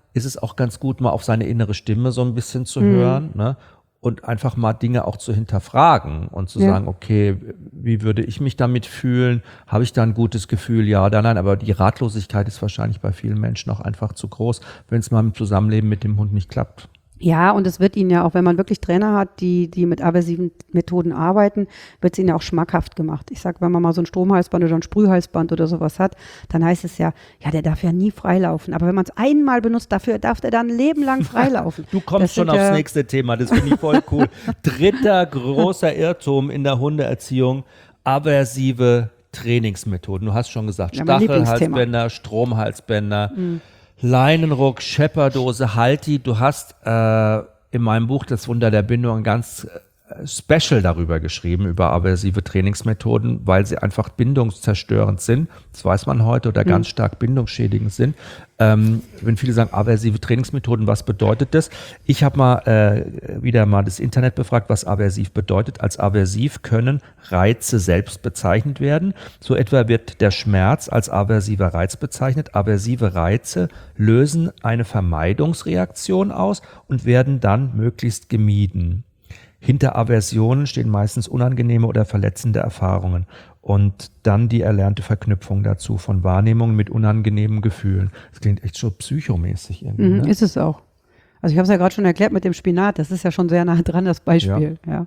ist es auch ganz gut, mal auf seine innere Stimme so ein bisschen zu
Mhm.
hören, ne? Und einfach mal Dinge auch zu hinterfragen und zu
Ja.
sagen, okay, wie würde ich mich damit fühlen? Habe ich da ein gutes Gefühl? Ja oder nein? Aber die Ratlosigkeit ist wahrscheinlich bei vielen Menschen auch einfach zu groß, wenn es mal im Zusammenleben mit dem Hund nicht klappt.
Ja, und es wird Ihnen ja auch, wenn man wirklich Trainer hat, die, die mit aversiven Methoden arbeiten, wird es Ihnen ja auch schmackhaft gemacht. Ich sag, wenn man mal so ein Stromhalsband oder ein Sprühhalsband oder sowas hat, dann heißt es ja, ja, der darf ja nie freilaufen. Aber wenn man es einmal benutzt, dafür darf der dann ein Leben lang freilaufen.
Du kommst
Das
schon
sind
aufs
ja-
nächste Thema, das finde ich voll cool. Dritter großer Irrtum in der Hundeerziehung, aversive Trainingsmethoden. Du hast schon gesagt,
Ja, mein
Stachelhalsbänder, Stromhalsbänder, Leinenruck, Schepperdose, Halti. Du hast äh, in meinem Buch Das Wunder der Bindung ein ganz äh, Special darüber geschrieben, über aversive Trainingsmethoden, weil sie einfach bindungszerstörend sind. Das weiß man heute, oder ganz stark bindungsschädigend sind. Ähm, wenn viele sagen, aversive Trainingsmethoden, was bedeutet das? Ich habe mal äh, wieder mal das Internet befragt, was aversiv bedeutet. Als aversiv können Reize selbst bezeichnet werden. So etwa wird der Schmerz als aversiver Reiz bezeichnet. Aversive Reize lösen eine Vermeidungsreaktion aus und werden dann möglichst gemieden. Hinter Aversionen stehen meistens unangenehme oder verletzende Erfahrungen und dann die erlernte Verknüpfung dazu von Wahrnehmungen mit unangenehmen Gefühlen. Das klingt echt so psychomäßig irgendwie.
Mhm,
Ne?
ist es auch. Also ich habe es ja gerade schon erklärt mit dem Spinat, das ist ja schon sehr nah dran, das Beispiel. Ja.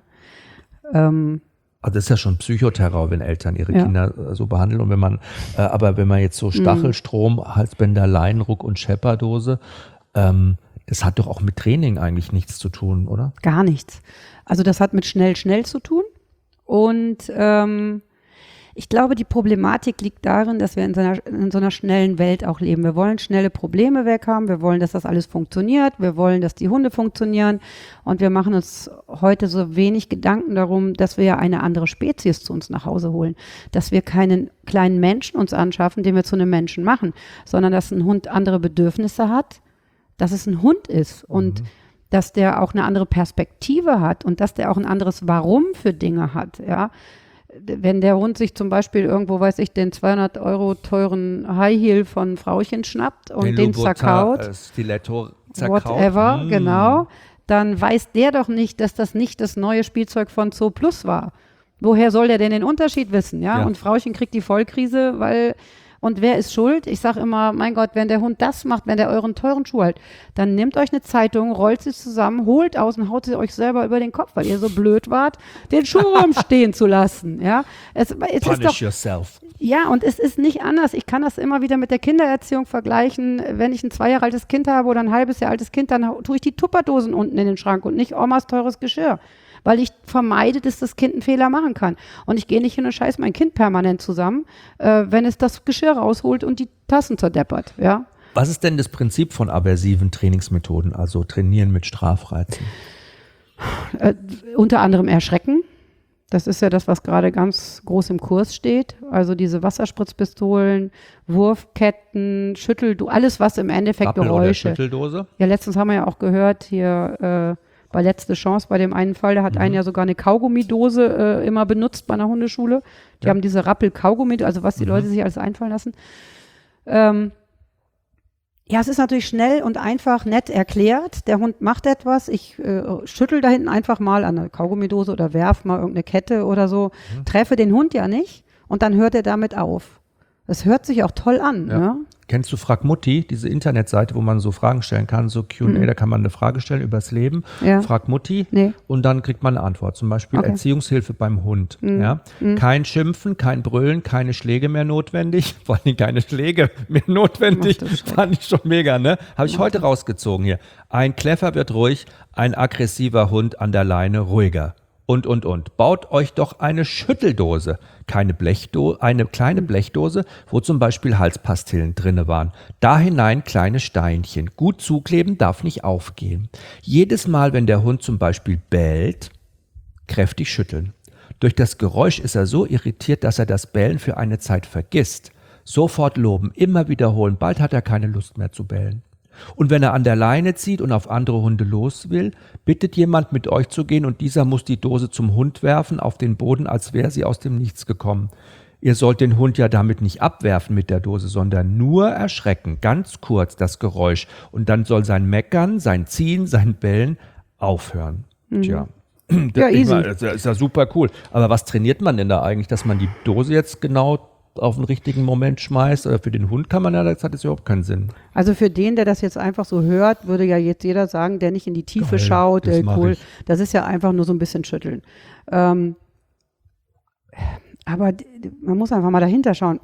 Ähm,
Also das ist ja schon Psychoterror, wenn Eltern ihre
Ja.
Kinder äh, so behandeln. Und wenn man, äh, aber wenn man jetzt so Stachelstrom, Halsbänder, Leinenruck und Schepperdose, ähm, das hat doch auch mit Training eigentlich nichts zu tun, oder?
Gar nichts. Also das hat mit schnell, schnell zu tun. Und ähm, ich glaube, die Problematik liegt darin, dass wir in so, einer, in so einer schnellen Welt auch leben. Wir wollen schnelle Probleme weg haben. Wir wollen, dass das alles funktioniert. Wir wollen, dass die Hunde funktionieren. Und wir machen uns heute so wenig Gedanken darum, dass wir ja eine andere Spezies zu uns nach Hause holen. Dass wir keinen kleinen Menschen uns anschaffen, den wir zu einem Menschen machen, sondern dass ein Hund andere Bedürfnisse hat, dass es ein Hund ist und
Mhm.
dass der auch eine andere Perspektive hat und dass der auch ein anderes Warum für Dinge hat, ja. Wenn der Hund sich zum Beispiel irgendwo, weiß ich, den zweihundert Euro teuren High Heel von Frauchen schnappt und den,
Louboutin,
zerkaut,
äh, Stiletto zerkaut.
whatever,
Mm.
genau, dann weiß der doch nicht, dass das nicht das neue Spielzeug von Zoo Plus war. Woher soll der denn den Unterschied wissen, ja?
Ja.
Und Frauchen kriegt die Vollkrise, weil, und wer ist schuld? Ich sage immer, mein Gott, wenn der Hund das macht, wenn der euren teuren Schuh hält, dann nehmt euch eine Zeitung, rollt sie zusammen, holt aus und haut sie euch selber über den Kopf, weil ihr so blöd wart, den Schuh rumstehen zu lassen, ja? Es, es ist
Punish
doch,
yourself.
ja, und es ist nicht anders. Ich kann das immer wieder mit der Kindererziehung vergleichen. Wenn ich ein zwei Jahre altes Kind habe oder ein halbes Jahr altes Kind, dann hau- tue ich die Tupperdosen unten in den Schrank und nicht Omas teures Geschirr. Weil ich vermeide, dass das Kind einen Fehler machen kann. Und ich gehe nicht hin und scheiß mein Kind permanent zusammen, äh, wenn es das Geschirr rausholt und die Tassen zerdeppert, ja.
Was ist denn das Prinzip von aversiven Trainingsmethoden, also Trainieren mit Strafreizen?
Äh, unter anderem Erschrecken. Das ist ja das, was gerade ganz groß im Kurs steht. Also diese Wasserspritzpistolen, Wurfketten, Schüttel, alles was im Endeffekt
Rappel- oder
Geräusche.
Schütteldose?
Ja, letztens haben wir ja auch gehört hier äh, bei Letzte Chance, bei dem einen Fall, da hat einen ja sogar eine Kaugummidose äh, immer benutzt bei einer Hundeschule. Die
Ja.
haben diese Rappel-Kaugummi, also was die Leute sich alles einfallen lassen. Ähm, ja, es ist natürlich schnell und einfach nett erklärt. Der Hund macht etwas. Ich äh, schüttel da hinten einfach mal an eine Kaugummidose oder werf mal irgendeine Kette oder so. Treffe den Hund ja nicht und dann hört er damit auf. Das hört sich auch toll an.
Ja.
Ne?
Kennst du Frag Mutti, diese Internetseite, wo man so Fragen stellen kann, so Q und A,
Mhm.
da kann man eine Frage stellen übers Leben,
Ja.
Frag Mutti
Nee.
und dann kriegt man eine Antwort, zum Beispiel
Okay.
Erziehungshilfe beim Hund.
Mhm.
Ja?
Mhm.
Kein Schimpfen, kein Brüllen, keine Schläge mehr notwendig, vor allem keine Schläge mehr notwendig,
Ach, du Schreck.
fand ich schon mega, ne? Habe ich heute rausgezogen hier. Ein Kläffer wird ruhig, ein aggressiver Hund an der Leine ruhiger. Und, und, und. Baut euch doch eine Schütteldose, keine Blechdose, eine kleine Blechdose, wo zum Beispiel Halspastillen drinne waren. Da hinein kleine Steinchen. Gut zukleben, darf nicht aufgehen. Jedes Mal, wenn der Hund zum Beispiel bellt, kräftig schütteln. Durch das Geräusch ist er so irritiert, dass er das Bellen für eine Zeit vergisst. Sofort loben, immer wiederholen, bald hat er keine Lust mehr zu bellen. Und wenn er an der Leine zieht und auf andere Hunde los will, bittet jemand mit euch zu gehen und dieser muss die Dose zum Hund werfen, auf den Boden, als wäre sie aus dem Nichts gekommen. ihr sollt den Hund ja damit nicht abwerfen mit der Dose, sondern nur erschrecken, ganz kurz das Geräusch. Und dann soll sein Meckern, sein Ziehen, sein Bellen aufhören. Mhm. Tja.
Ja,
ich
easy.
meine, das ist ja super cool. Aber was trainiert man denn da eigentlich, dass man die Dose jetzt genau auf den richtigen Moment schmeißt? Oder für den Hund kann man ja, das hat jetzt überhaupt keinen Sinn.
Also für den, der das jetzt einfach so hört, würde ja jetzt jeder sagen, der nicht in die Tiefe
Geil,
schaut,
das
der
mach
cool,
ich.
das ist ja einfach nur so ein bisschen schütteln. Ähm, aber d- man muss einfach mal dahinter schauen.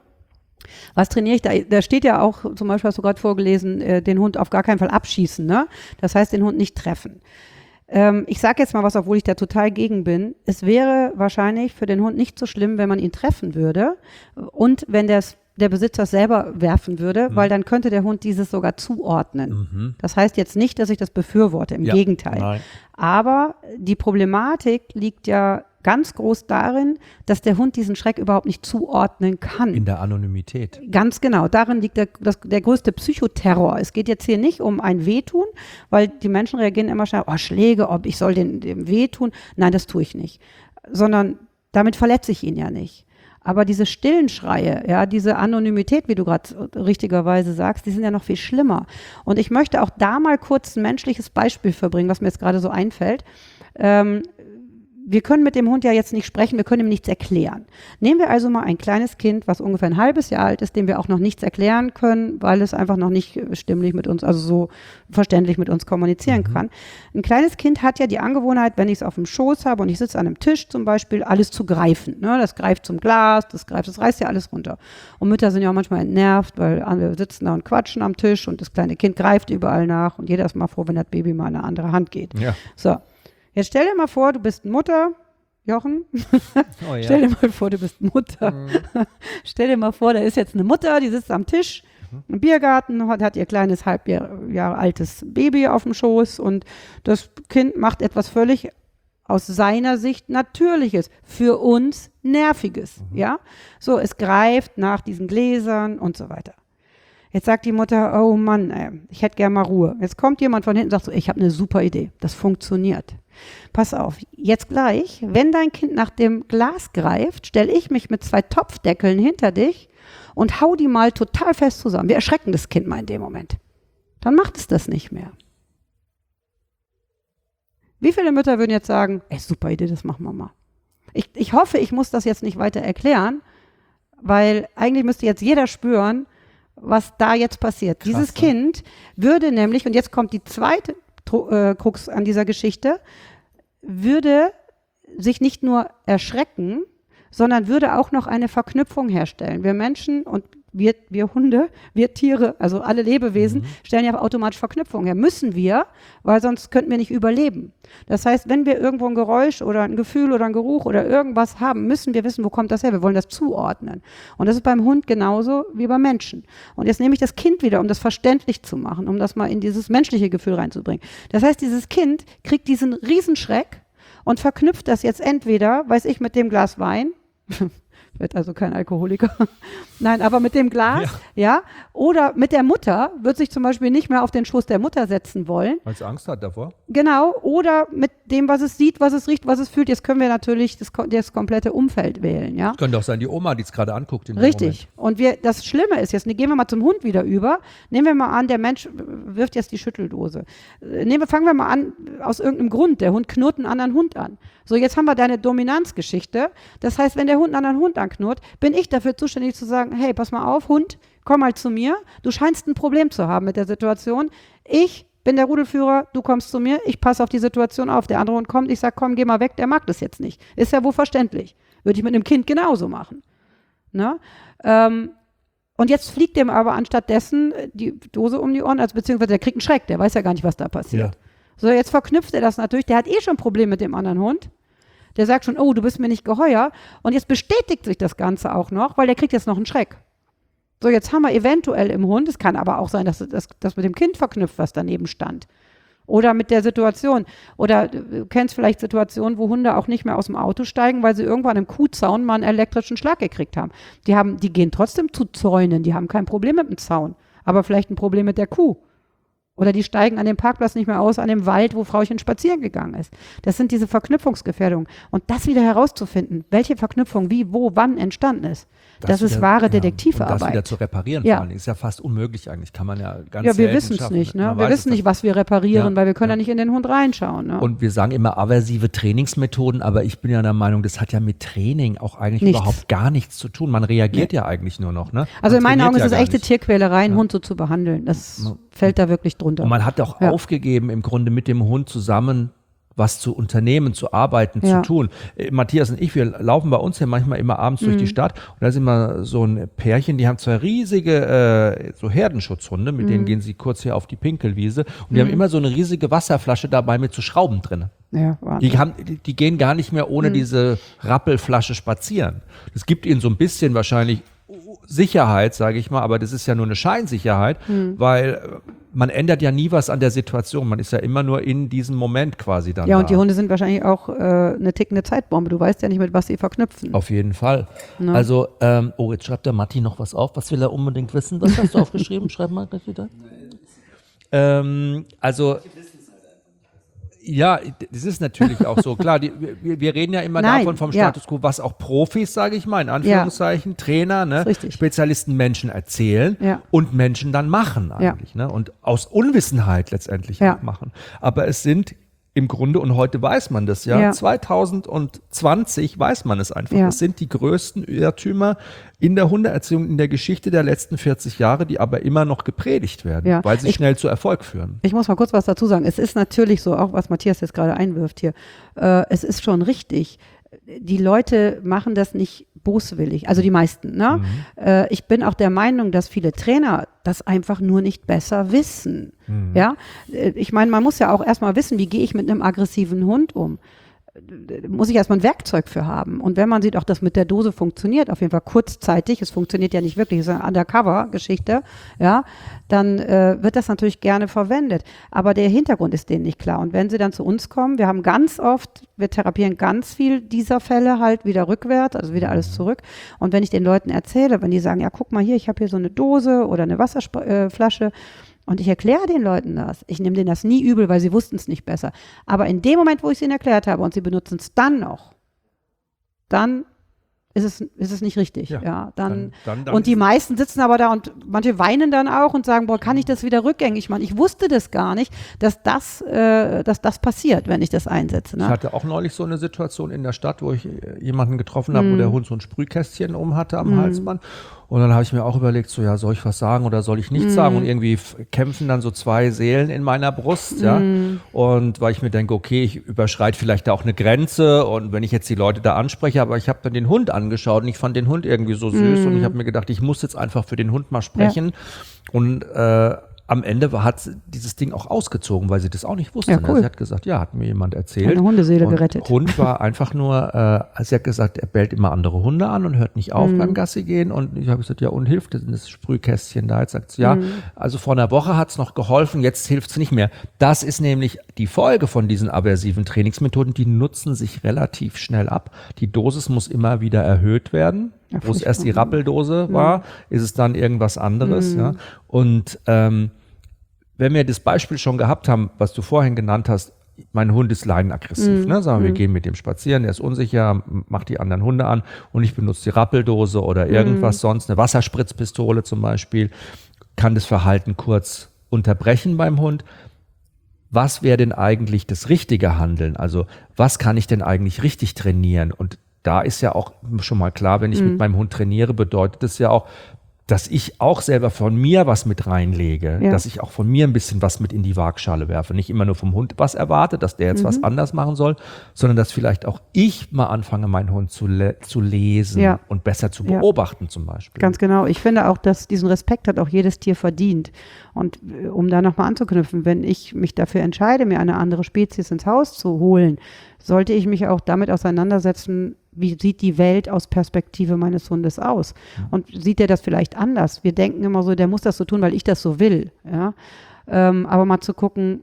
Was trainiere ich da? Da steht ja auch, zum Beispiel hast du gerade vorgelesen, äh, den Hund auf gar keinen Fall abschießen, ne? Das heißt, den Hund nicht treffen. Ähm, ich sage jetzt mal was, obwohl ich da total gegen bin. Es wäre wahrscheinlich für den Hund nicht so schlimm, wenn man ihn treffen würde und wenn der's, der Besitzer es selber werfen würde, mhm. weil dann könnte der Hund dieses sogar zuordnen. Mhm. Das heißt jetzt nicht, dass ich das befürworte, im
ja,
Gegenteil.
Nein.
Aber die Problematik liegt ja ganz groß darin, dass der Hund diesen Schreck überhaupt nicht zuordnen kann.
In der Anonymität.
Ganz genau, darin liegt der, das, der größte Psychoterror. Es geht jetzt hier nicht um ein Wehtun, weil die Menschen reagieren immer schnell, oh Schläge, ob ich soll den, dem wehtun. Nein, das tue ich nicht. Sondern damit verletze ich ihn ja nicht. Aber diese stillen Schreie, ja, diese Anonymität, wie du gerade richtigerweise sagst, die sind ja noch viel schlimmer. Und ich möchte auch da mal kurz ein menschliches Beispiel verbringen, was mir jetzt gerade so einfällt. Ähm, Wir können mit dem Hund ja jetzt nicht sprechen, wir können ihm nichts erklären. Nehmen wir also mal ein kleines Kind, was ungefähr ein halbes Jahr alt ist, dem wir auch noch nichts erklären können, weil es einfach noch nicht stimmlich mit uns, also so verständlich mit uns kommunizieren mhm. kann. Ein kleines Kind hat ja die Angewohnheit, wenn ich es auf dem Schoß habe und ich sitze an einem Tisch zum Beispiel, alles zu greifen. Ne? Das greift zum Glas, das greift, das reißt ja alles runter. Und Mütter sind ja auch manchmal entnervt, weil wir sitzen da und quatschen am Tisch und das kleine Kind greift überall nach und jeder ist mal froh, wenn das Baby mal in eine andere Hand geht.
Ja.
So. Jetzt stell dir mal vor, du bist Mutter, Jochen. Oh, ja. Stell dir mal vor, du bist Mutter. Mhm. Stell dir mal vor, da ist jetzt eine Mutter, die sitzt am Tisch mhm. im Biergarten, hat, hat ihr kleines halb Jahre altes Baby auf dem Schoß und das Kind macht etwas völlig aus seiner Sicht Natürliches, für uns Nerviges. Mhm. Ja? So, es greift nach diesen Gläsern und so weiter. Jetzt sagt die Mutter, oh Mann, ey, ich hätte gerne mal Ruhe. Jetzt kommt jemand von hinten und sagt so, ich habe eine super Idee, das funktioniert. Pass auf, jetzt gleich, wenn dein Kind nach dem Glas greift, stelle ich mich mit zwei Topfdeckeln hinter dich und hau die mal total fest zusammen. Wir erschrecken das Kind mal in dem Moment. Dann macht es das nicht mehr. Wie viele Mütter würden jetzt sagen, ey, super Idee, das machen wir mal. Ich, ich hoffe, ich muss das jetzt nicht weiter erklären, weil eigentlich müsste jetzt jeder spüren, was da jetzt passiert. Krass, Dieses Kind würde nämlich, und jetzt kommt die zweite äh, Krux an dieser Geschichte, würde sich nicht nur erschrecken, sondern würde auch noch eine Verknüpfung herstellen. Wir Menschen und wir, wir Hunde, wir Tiere, also alle Lebewesen, mhm. stellen ja automatisch Verknüpfungen her. Müssen wir, weil sonst könnten wir nicht überleben. Das heißt, wenn wir irgendwo ein Geräusch oder ein Gefühl oder ein Geruch oder irgendwas haben, müssen wir wissen, wo kommt das her. Wir wollen das zuordnen. Und das ist beim Hund genauso wie beim Menschen. Und jetzt nehme ich das Kind wieder, um das verständlich zu machen, um das mal in dieses menschliche Gefühl reinzubringen. Das heißt, dieses Kind kriegt diesen Riesenschreck und verknüpft das jetzt entweder, weiß ich, mit dem Glas Wein, wird also kein Alkoholiker. Nein, aber mit dem Glas, ja. ja, oder mit der Mutter, wird sich zum Beispiel nicht mehr auf den Schoß der Mutter setzen wollen.
Weil es Angst hat davor?
Genau, oder mit dem, was es sieht, was es riecht, was es fühlt. Jetzt können wir natürlich das, das komplette Umfeld wählen, ja.
Das könnte auch sein, die Oma, die es gerade anguckt. In dem
Richtig.
Moment.
Und wir, das Schlimme ist jetzt, gehen wir mal zum Hund wieder über. Nehmen wir mal an, der Mensch wirft jetzt die Schütteldose. Nehmen wir, fangen wir mal an, aus irgendeinem Grund, der Hund knurrt einen anderen Hund an. So, jetzt haben wir deine Dominanzgeschichte. Das heißt, wenn der Hund einen anderen Hund anknurrt, bin ich dafür zuständig zu sagen, hey, pass mal auf, Hund, komm mal zu mir. Du scheinst ein Problem zu haben mit der Situation. Ich bin der Rudelführer, du kommst zu mir, ich passe auf die Situation auf. Der andere Hund kommt, ich sage, komm, geh mal weg, der mag das jetzt nicht. Ist ja wohl verständlich. Würde ich mit einem Kind genauso machen. Ne? Ähm, und jetzt fliegt dem aber anstatt dessen die Dose um die Ohren, also beziehungsweise der kriegt einen Schreck, der weiß ja gar nicht, was da passiert. Ja. So, jetzt verknüpft er das natürlich, der hat eh schon ein Problem mit dem anderen Hund. Der sagt schon, oh, du bist mir nicht geheuer. Und jetzt bestätigt sich das Ganze auch noch, weil der kriegt jetzt noch einen Schreck. So, jetzt haben wir eventuell im Hund, es kann aber auch sein, dass das, das mit dem Kind verknüpft, was daneben stand. Oder mit der Situation. Oder du kennst vielleicht Situationen, wo Hunde auch nicht mehr aus dem Auto steigen, weil sie irgendwann im Kuhzaun mal einen elektrischen Schlag gekriegt haben. Die haben, die gehen trotzdem zu Zäunen, die haben kein Problem mit dem Zaun, aber vielleicht ein Problem mit der Kuh. Oder die steigen an dem Parkplatz nicht mehr aus, an dem Wald, wo Frauchen spazieren gegangen ist. Das sind diese Verknüpfungsgefährdungen. Und das wieder herauszufinden, welche Verknüpfung wie, wo, wann entstanden ist, das, das ist wieder, wahre ja, Detektivarbeit.
Und das wieder zu reparieren,
ja.
vor allem, ist ja fast unmöglich eigentlich. Kann man ja ganz
Ja, wir
selten
wissen es nicht. Ne? Wir wissen nicht,
das.
was wir reparieren,
ja,
weil wir können ja.
ja
nicht in den Hund reinschauen. Ne?
Und wir sagen immer aversive Trainingsmethoden, aber ich bin ja der Meinung, das hat ja mit Training auch eigentlich nichts. überhaupt gar nichts zu tun. Man reagiert nee. ja eigentlich nur noch. Ne?
Also in meinen Augen ist es
ja
echte
nicht.
Tierquälerei, einen
ja.
Hund so zu behandeln. Das ja. fällt da wirklich drunter.
Und man hat auch ja. aufgegeben, im Grunde mit dem Hund zusammen was zu unternehmen, zu arbeiten,
ja.
zu tun. Äh, Matthias und ich, wir laufen bei uns ja manchmal immer abends mhm. durch die Stadt und da ist immer so ein Pärchen, die haben zwei riesige äh, so Herdenschutzhunde, mit mhm. denen gehen sie kurz hier auf die Pinkelwiese und die mhm. haben immer so eine riesige Wasserflasche dabei mit so Schrauben drin.
Ja,
die, haben, die, die gehen gar nicht mehr ohne mhm. diese Rappelflasche spazieren. Das gibt ihnen so ein bisschen wahrscheinlich Sicherheit, sage ich mal, aber das ist ja nur eine Scheinsicherheit, mhm. weil man ändert ja nie was an der Situation. Man ist ja immer nur in diesem Moment quasi dann
Ja,
da.
Und die Hunde sind wahrscheinlich auch äh, eine tickende Zeitbombe. Du weißt ja nicht, mit was sie verknüpfen.
Auf jeden Fall. Ne? Also, ähm, oh, jetzt schreibt der Matti noch was auf. Was will er unbedingt wissen? Was hast du aufgeschrieben? Schreib mal gleich wieder. Ähm, also... Ja, das ist natürlich auch so. Klar, die, wir, wir reden ja immer
Nein,
davon vom
ja.
Status quo, was auch Profis, sage ich mal, in Anführungszeichen, ja. Trainer, ne, Spezialisten Menschen erzählen ja. und Menschen dann machen eigentlich. Ja. Ne, und aus Unwissenheit letztendlich
ja.
auch machen. Aber es sind im Grunde, und heute weiß man das ja, ja. zwanzig zwanzig weiß man es einfach.
Ja.
Das sind die größten Irrtümer in der Hundeerziehung in der Geschichte der letzten vierzig Jahre, die aber immer noch gepredigt werden, ja. weil sie ich, schnell zu Erfolg führen.
Ich muss mal kurz was dazu sagen. Es ist natürlich so, auch was Matthias jetzt gerade einwirft hier, äh, es ist schon richtig. Die Leute machen das nicht boswillig, also die meisten. Ne? Mhm. Äh, ich bin auch der Meinung, dass viele Trainer das einfach nur nicht besser wissen. Mhm. Ja? Ich meine, man muss ja auch erstmal wissen, wie gehe ich mit einem aggressiven Hund um. Muss ich erstmal ein Werkzeug für haben. Und wenn man sieht, auch das mit der Dose funktioniert, auf jeden Fall kurzzeitig, es funktioniert ja nicht wirklich, es ist eine Undercover-Geschichte, ja, dann äh, wird das natürlich gerne verwendet. Aber der Hintergrund ist denen nicht klar. Und wenn sie dann zu uns kommen, wir haben ganz oft, wir therapieren ganz viel dieser Fälle halt wieder rückwärts, also wieder alles zurück. Und wenn ich den Leuten erzähle, wenn die sagen, ja, guck mal hier, ich habe hier so eine Dose oder eine Wasserflasche, und ich erkläre den Leuten das. Ich nehme denen das nie übel, weil sie wussten es nicht besser. Aber in dem Moment, wo ich es ihnen erklärt habe und sie benutzen es dann noch, dann ist es, ist es nicht richtig. Ja, ja dann, dann, dann, dann und die meisten sitzen aber da und manche weinen dann auch und sagen, boah, kann ich das wieder rückgängig machen? Ich wusste das gar nicht, dass das, äh, dass das passiert, wenn ich das einsetze. Ne?
Ich hatte auch neulich so eine Situation in der Stadt, wo ich jemanden getroffen habe, mm. wo der Hund so ein Sprühkästchen um hatte am mm. Halsband. Und dann habe ich mir auch überlegt, so ja, soll ich was sagen oder soll ich nichts mm. sagen? Und irgendwie f- kämpfen dann so zwei Seelen in meiner Brust, ja. Mm. Und weil ich mir denke, okay, ich überschreite vielleicht da auch eine Grenze und wenn ich jetzt die Leute da anspreche, aber ich habe dann den Hund angeschaut und ich fand den Hund irgendwie so süß mm. und ich habe mir gedacht, ich muss jetzt einfach für den Hund mal sprechen. Ja. Und äh, am Ende hat dieses Ding auch ausgezogen, weil sie das auch nicht wusste.
Ja, cool.
Sie hat gesagt, ja, hat mir jemand erzählt.
Eine Hundeseele
und
gerettet.
Hund war einfach nur, äh, sie hat gesagt, er bellt immer andere Hunde an und hört nicht auf mm. beim Gassi gehen. Und ich habe gesagt, ja, und hilft das, das Sprühkästchen da? Jetzt sagt sie, ja, mm. also vor einer Woche hat es noch geholfen, jetzt hilft es nicht mehr. Das ist nämlich die Folge von diesen aversiven Trainingsmethoden, die nutzen sich relativ schnell ab. Die Dosis muss immer wieder erhöht werden. Ja, wo es erst die Rappeldose mm. war, ist es dann irgendwas anderes. Mm. Ja. Und ähm, wenn wir das Beispiel schon gehabt haben, was du vorhin genannt hast, mein Hund ist leidenaggressiv. Mm. Ne? Sagen wir, mm. wir gehen mit dem spazieren, der ist unsicher, macht die anderen Hunde an und ich benutze die Rappeldose oder irgendwas mm. sonst, eine Wasserspritzpistole zum Beispiel, kann das Verhalten kurz unterbrechen beim Hund. Was wäre denn eigentlich das richtige Handeln? Also was kann ich denn eigentlich richtig trainieren? Und da ist ja auch schon mal klar, wenn ich mm. mit meinem Hund trainiere, bedeutet das ja auch, dass ich auch selber von mir was mit reinlege, ja. dass ich auch von mir ein bisschen was mit in die Waagschale werfe. Nicht immer nur vom Hund was erwarte, dass der jetzt mhm. was anders machen soll, sondern dass vielleicht auch ich mal anfange, meinen Hund zu, le- zu lesen ja. und besser zu beobachten ja. zum Beispiel.
Ganz genau. Ich finde auch, dass diesen Respekt hat auch jedes Tier verdient. Und um da nochmal anzuknüpfen, wenn ich mich dafür entscheide, mir eine andere Spezies ins Haus zu holen, sollte ich mich auch damit auseinandersetzen, wie sieht die Welt aus Perspektive meines Hundes aus? Und sieht er das vielleicht anders? Wir denken immer so, der muss das so tun, weil ich das so will. Ja? Ähm, aber mal zu gucken,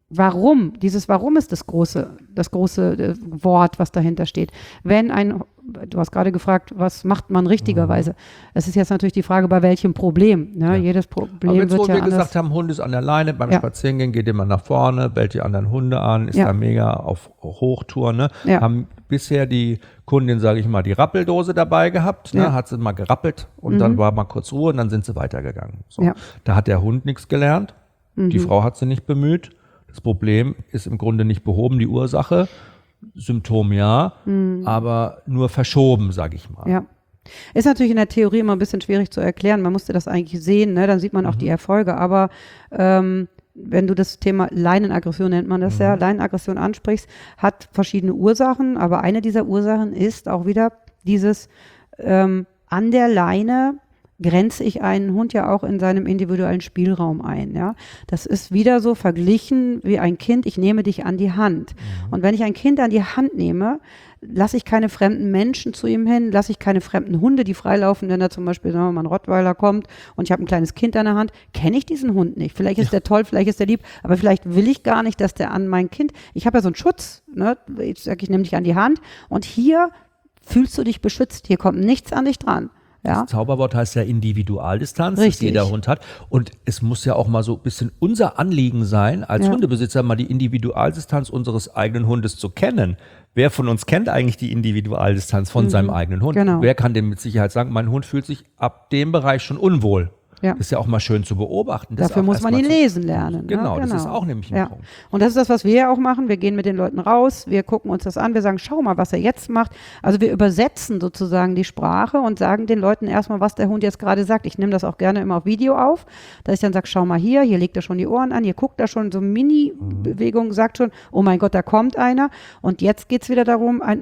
Warum? Dieses Warum ist das große, das große äh, Wort, was dahinter steht. Wenn ein, du hast gerade gefragt, was macht man richtigerweise? Es ist jetzt natürlich die Frage, bei welchem Problem. Ne? Ja. Jedes Problem
Aber jetzt,
wird
wo
ja
wir
anders.
gesagt haben, Hund ist an der Leine, beim
Ja.
Spazierengehen geht immer nach vorne, bellt die anderen Hunde an, ist
Ja.
da mega auf Hochtour. Ne?
Ja.
Haben bisher die Kundin, sage ich mal, die Rappeldose dabei gehabt, ne?
Ja.
Hat sie mal gerappelt und
Mhm.
dann war mal kurz Ruhe und dann sind sie weitergegangen. So.
Ja.
Da hat der Hund nichts gelernt, die
Mhm.
Frau hat sie nicht bemüht. Das Problem ist im Grunde nicht behoben, die Ursache. Symptom ja, aber nur verschoben, sage ich mal.
Ja. Ist natürlich in der Theorie immer ein bisschen schwierig zu erklären. Man musste das eigentlich sehen, ne? Dann sieht man auch
Mhm.
die Erfolge. Aber ähm, wenn du das Thema Leinenaggression, nennt man das
Mhm.
ja, Leinenaggression ansprichst, hat verschiedene Ursachen. Aber eine dieser Ursachen ist auch wieder dieses ähm, an der Leine grenze ich einen Hund ja auch in seinem individuellen Spielraum ein. Ja? Das ist wieder so verglichen wie ein Kind, ich nehme dich an die Hand.
Mhm.
Und wenn ich ein Kind an die Hand nehme, lasse ich keine fremden Menschen zu ihm hin, lasse ich keine fremden Hunde, die freilaufen, wenn da zum Beispiel sagen wir mal, ein Rottweiler kommt und ich habe ein kleines Kind an der Hand, kenne ich diesen Hund nicht. Vielleicht ist ja. der toll, vielleicht ist der lieb, aber vielleicht will ich gar nicht, dass der an mein Kind, ich habe ja so einen Schutz, ne? Ich sage, ich nehme dich an die Hand und hier fühlst du dich beschützt, hier kommt nichts an dich dran. Ja?
Das Zauberwort heißt ja Individualdistanz,
Richtig.
das jeder Hund hat. Und es muss ja auch mal so ein bisschen unser Anliegen sein, als
Ja.
Hundebesitzer mal die Individualdistanz unseres eigenen Hundes zu kennen. Wer von uns kennt eigentlich die Individualdistanz von
Mhm.
seinem eigenen Hund?
Genau.
Wer kann denn mit Sicherheit sagen, mein Hund fühlt sich ab dem Bereich schon unwohl?
Ja.
Das ist ja auch mal schön zu beobachten. Das
Dafür
auch
muss man
erst
ihn
mal zu-
lesen lernen.
Genau,
ne?
das ist auch nämlich ein
ja.
Punkt.
Und das ist das, was wir ja auch machen. Wir gehen mit den Leuten raus, wir gucken uns das an, wir sagen, schau mal, was er jetzt macht. Also wir übersetzen sozusagen die Sprache und sagen den Leuten erstmal, was der Hund jetzt gerade sagt. Ich nehme das auch gerne immer auf Video auf, dass ich dann sage, schau mal hier, hier legt er schon die Ohren an, hier guckt er schon, so Mini-Bewegung, sagt schon, oh mein Gott, da kommt einer. Und jetzt geht es wieder darum, ein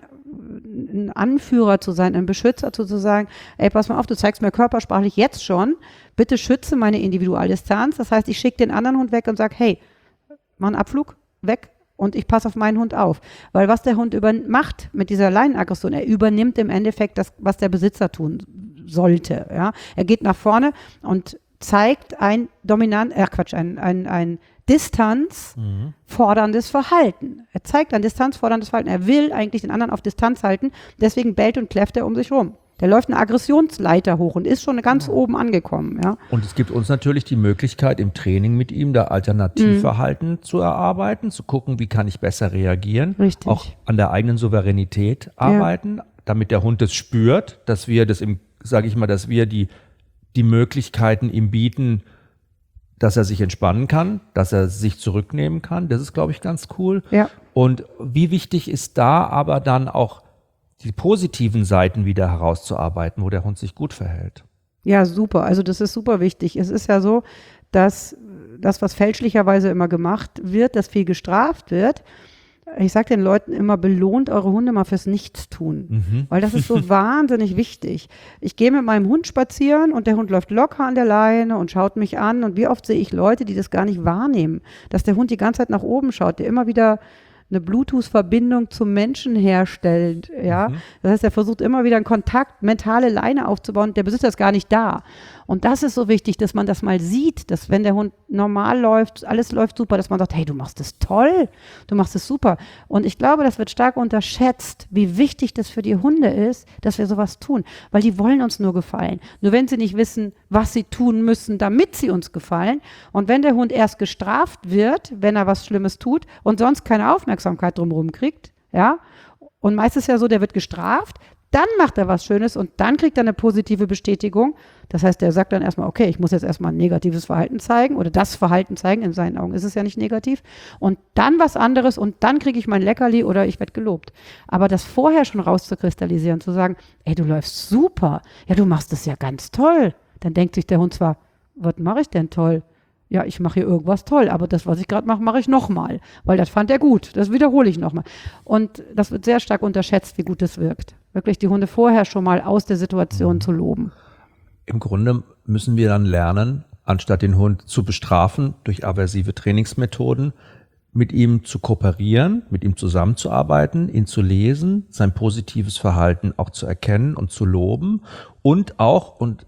ein Anführer zu sein, ein Beschützer zu sagen, ey, pass mal auf, du zeigst mir körpersprachlich jetzt schon, bitte schütze meine Individualdistanz. Das heißt, ich schicke den anderen Hund weg und sage, hey, mach einen Abflug, weg und ich passe auf meinen Hund auf. Weil was der Hund über macht mit dieser Leinenaggression, er übernimmt im Endeffekt das, was der Besitzer tun sollte. Ja? Er geht nach vorne und zeigt ein dominant, äh Quatsch, ein, ein, ein Distanz forderndes Verhalten. Er zeigt ein distanzforderndes Verhalten. Er will eigentlich den anderen auf Distanz halten, deswegen bellt und kläfft er um sich rum. Der läuft eine Aggressionsleiter hoch und ist schon ganz oben angekommen. Ja.
Und es gibt uns natürlich die Möglichkeit, im Training mit ihm da Alternativverhalten
Mhm.
zu erarbeiten, zu gucken, wie kann ich besser reagieren,
Richtig.
auch an der eigenen Souveränität arbeiten, damit der Hund das spürt, dass wir das im, sage ich mal, dass wir die, die Möglichkeiten ihm bieten, dass er sich entspannen kann, dass er sich zurücknehmen kann. Das ist, glaube ich, ganz cool.
Ja.
Und wie wichtig ist da aber dann auch die positiven Seiten wieder herauszuarbeiten, wo der Hund sich gut verhält?
Ja, super. Also das ist super wichtig. Es ist ja so, dass das, was fälschlicherweise immer gemacht wird, dass viel gestraft wird. Ich sage den Leuten immer, belohnt eure Hunde mal fürs Nichtstun,
Mhm.
weil das ist so wahnsinnig wichtig. Ich gehe mit meinem Hund spazieren und der Hund läuft locker an der Leine und schaut mich an und wie oft sehe ich Leute, die das gar nicht wahrnehmen, dass der Hund die ganze Zeit nach oben schaut, der immer wieder eine Bluetooth-Verbindung zum Menschen herstellt, ja.
Mhm.
Das heißt, er versucht immer wieder einen Kontakt, mentale Leine aufzubauen, der Besitzer ist gar nicht da. Und das ist so wichtig, dass man das mal sieht, dass wenn der Hund normal läuft, alles läuft super, dass man sagt, hey, du machst es toll, du machst es super. Und ich glaube, das wird stark unterschätzt, wie wichtig das für die Hunde ist, dass wir sowas tun, weil die wollen uns nur gefallen. Nur wenn sie nicht wissen, was sie tun müssen, damit sie uns gefallen. Und wenn der Hund erst gestraft wird, wenn er was Schlimmes tut und sonst keine Aufmerksamkeit drumherum kriegt, ja, und meistens ist ja so, der wird gestraft, dann macht er was Schönes und dann kriegt er eine positive Bestätigung. Das heißt, der sagt dann erstmal, okay, ich muss jetzt erstmal ein negatives Verhalten zeigen oder das Verhalten zeigen, in seinen Augen ist es ja nicht negativ. Und dann was anderes und dann kriege ich mein Leckerli oder ich werde gelobt. Aber das vorher schon rauszukristallisieren, zu sagen, ey, du läufst super, ja, du machst das ja ganz toll. Dann denkt sich der Hund zwar, was mache ich denn toll? Ja, ich mache hier irgendwas toll, aber das, was ich gerade mache, mache ich nochmal, weil das fand er gut. Das wiederhole ich nochmal. Und das wird sehr stark unterschätzt, wie gut das wirkt. Wirklich die Hunde vorher schon mal aus der Situation zu loben.
Im Grunde müssen wir dann lernen, anstatt den Hund zu bestrafen durch aversive Trainingsmethoden, mit ihm zu kooperieren, mit ihm zusammenzuarbeiten, ihn zu lesen, sein positives Verhalten auch zu erkennen und zu loben und auch, und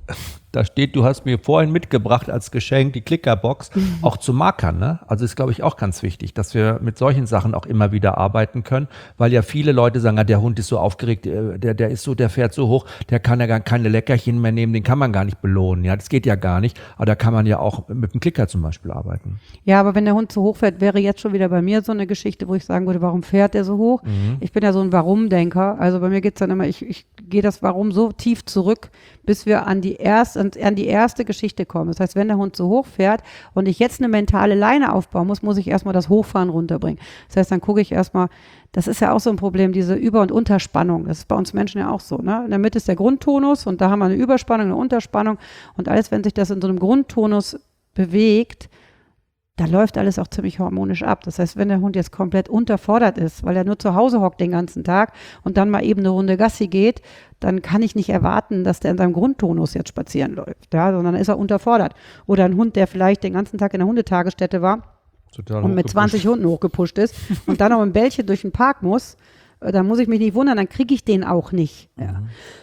da steht, du hast mir vorhin mitgebracht als Geschenk die Klickerbox, mhm. auch zu markern. Ne? Also ist, glaube ich, auch ganz wichtig, dass wir mit solchen Sachen auch immer wieder arbeiten können, weil ja viele Leute sagen, ja, der Hund ist so aufgeregt, der, der ist so, der fährt so hoch, der kann ja gar keine Leckerchen mehr nehmen, den kann man gar nicht belohnen. Ja, das geht ja gar nicht, aber da kann man ja auch mit dem Klicker zum Beispiel arbeiten.
Ja, aber wenn der Hund zu hoch fährt, wäre jetzt schon wieder bei mir so eine Geschichte, wo ich sagen würde, warum fährt der so hoch? Mhm. Ich bin ja so ein Warum-Denker, also bei mir geht's dann immer, ich, ich gehe das Warum so tief zurück, bis wir an die, erst, an, an die erste Geschichte kommen. Das heißt, wenn der Hund so hoch fährt und ich jetzt eine mentale Leine aufbauen muss, muss ich erstmal das Hochfahren runterbringen. Das heißt, dann gucke ich erstmal, das ist ja auch so ein Problem, diese Über- und Unterspannung. Das ist bei uns Menschen ja auch so. Ne? In der Mitte ist der Grundtonus und da haben wir eine Überspannung, eine Unterspannung und alles, wenn sich das in so einem Grundtonus bewegt, da läuft alles auch ziemlich harmonisch ab. Das heißt, wenn der Hund jetzt komplett unterfordert ist, weil er nur zu Hause hockt den ganzen Tag und dann mal eben eine Runde Gassi geht, dann kann ich nicht erwarten, dass der in seinem Grundtonus jetzt spazieren läuft, ja, sondern dann ist er unterfordert. Oder ein Hund, der vielleicht den ganzen Tag in der Hundetagesstätte war Total und mit zwanzig Hunden hochgepusht ist und dann noch ein Bällchen durch den Park muss, dann muss ich mich nicht wundern, dann kriege ich den auch nicht. Ja.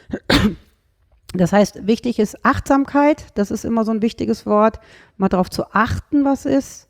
Das heißt, wichtig ist Achtsamkeit, das ist immer so ein wichtiges Wort, mal darauf zu achten, was ist.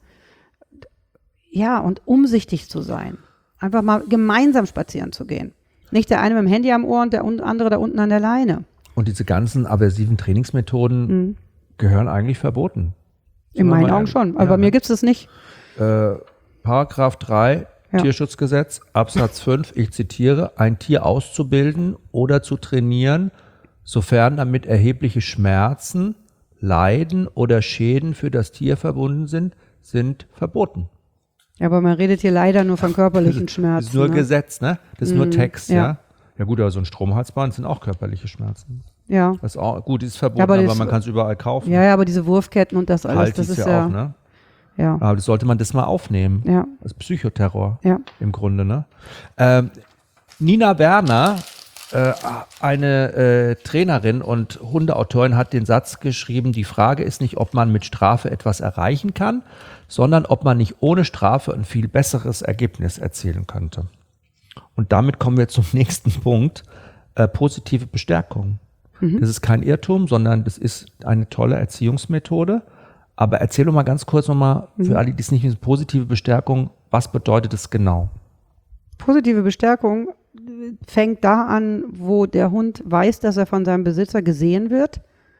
Ja, und umsichtig zu sein. Einfach mal gemeinsam spazieren zu gehen. Nicht der eine mit dem Handy am Ohr und der andere da unten an der Leine.
Und diese ganzen aversiven Trainingsmethoden mhm. gehören eigentlich verboten.
In meinen Augen schon, aber ja, bei mir gibt es das nicht.
Äh, Paragraph drei ja. Tierschutzgesetz, Absatz fünf, ich zitiere, ein Tier auszubilden oder zu trainieren, sofern damit erhebliche Schmerzen, Leiden oder Schäden für das Tier verbunden sind, sind verboten.
Ja, aber man redet hier leider nur von körperlichen Schmerzen.
Das ist nur
ne?
Gesetz, ne? Das ist mm, nur Text, ja. ja. Ja gut, aber so ein Stromhalsband sind auch körperliche Schmerzen.
Ja.
Das ist auch, gut, ist verboten,
ja, aber,
aber
das,
man kann es überall kaufen.
Ja, ja, aber diese Wurfketten und das alles,
halt
das ist
ja,
ja
auch, ne?
Ja.
Aber das sollte man das mal aufnehmen.
Ja.
Das ist Psychoterror
ja.
im Grunde, ne? Ähm, Nina Werner, äh, eine äh, Trainerin und Hundeautorin, hat den Satz geschrieben, die Frage ist nicht, ob man mit Strafe etwas erreichen kann, sondern ob man nicht ohne Strafe ein viel besseres Ergebnis erzielen könnte. Und damit kommen wir zum nächsten Punkt, äh, positive Bestärkung. Mhm. Das ist kein Irrtum, sondern das ist eine tolle Erziehungsmethode. Aber erzähl doch mal ganz kurz nochmal, mhm. für alle, die es nicht wissen, positive Bestärkung, was bedeutet es genau?
Positive Bestärkung fängt da an, wo der Hund weiß, dass er von seinem Besitzer gesehen wird.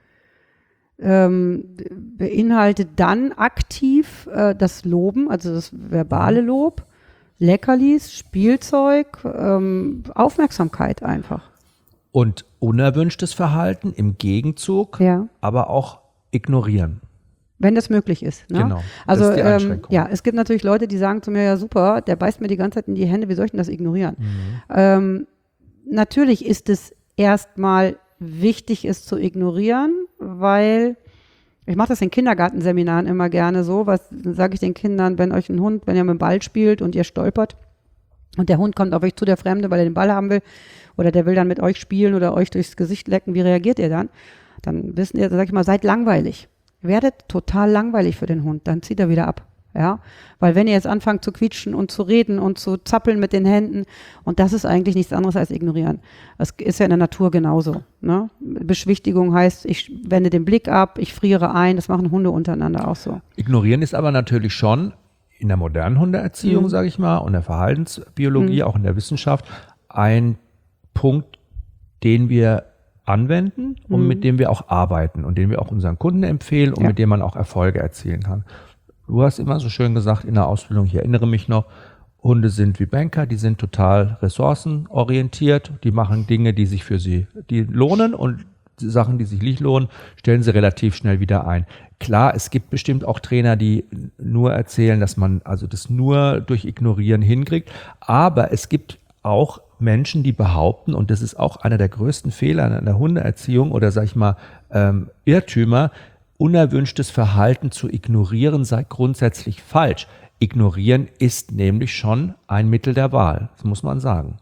Ähm, beinhaltet dann aktiv äh, das Loben, also das verbale Lob, Leckerlis, Spielzeug, ähm, Aufmerksamkeit einfach.
Und unerwünschtes Verhalten im Gegenzug,
ja.
aber auch ignorieren.
Wenn das möglich ist. Ne?
Genau,
also,
das ist die Einschränkung.
Ähm, ja, es gibt natürlich Leute, die sagen zu mir, ja super, der beißt mir die ganze Zeit in die Hände, wie soll ich denn das ignorieren? Mhm. Ähm, natürlich ist es erstmal wichtig, es zu ignorieren, weil ich mache das in Kindergartenseminaren immer gerne so, was sage ich den Kindern, wenn euch ein Hund, wenn ihr mit dem Ball spielt und ihr stolpert und der Hund kommt auf euch zu, der Fremde, weil er den Ball haben will oder der will dann mit euch spielen oder euch durchs Gesicht lecken, wie reagiert ihr dann? Dann wissen ihr, sag ich mal, seid langweilig. Werdet total langweilig für den Hund, dann zieht er wieder ab. Ja, weil wenn ihr jetzt anfangt zu quietschen und zu reden und zu zappeln mit den Händen, und das ist eigentlich nichts anderes als ignorieren. Das ist ja in der Natur genauso. Ne? Beschwichtigung heißt, ich wende den Blick ab, ich friere ein, das machen Hunde untereinander auch so.
Ignorieren ist aber natürlich schon in der modernen Hundeerziehung, mhm. sage ich mal, und der Verhaltensbiologie, mhm. auch in der Wissenschaft, ein Punkt, den wir anwenden und mhm. mit dem wir auch arbeiten und den wir auch unseren Kunden empfehlen und ja. mit dem man auch Erfolge erzielen kann. Du hast immer so schön gesagt in der Ausbildung, ich erinnere mich noch, Hunde sind wie Banker, die sind total ressourcenorientiert, die machen Dinge, die sich für sie, die lohnen und die Sachen, die sich nicht lohnen, stellen sie relativ schnell wieder ein. Klar, es gibt bestimmt auch Trainer, die nur erzählen, dass man also das nur durch Ignorieren hinkriegt, aber es gibt auch Menschen, die behaupten, und das ist auch einer der größten Fehler in der Hundeerziehung oder sag ich mal ähm, Irrtümer, unerwünschtes Verhalten zu ignorieren sei grundsätzlich falsch. Ignorieren ist nämlich schon ein Mittel der Wahl, das muss man sagen.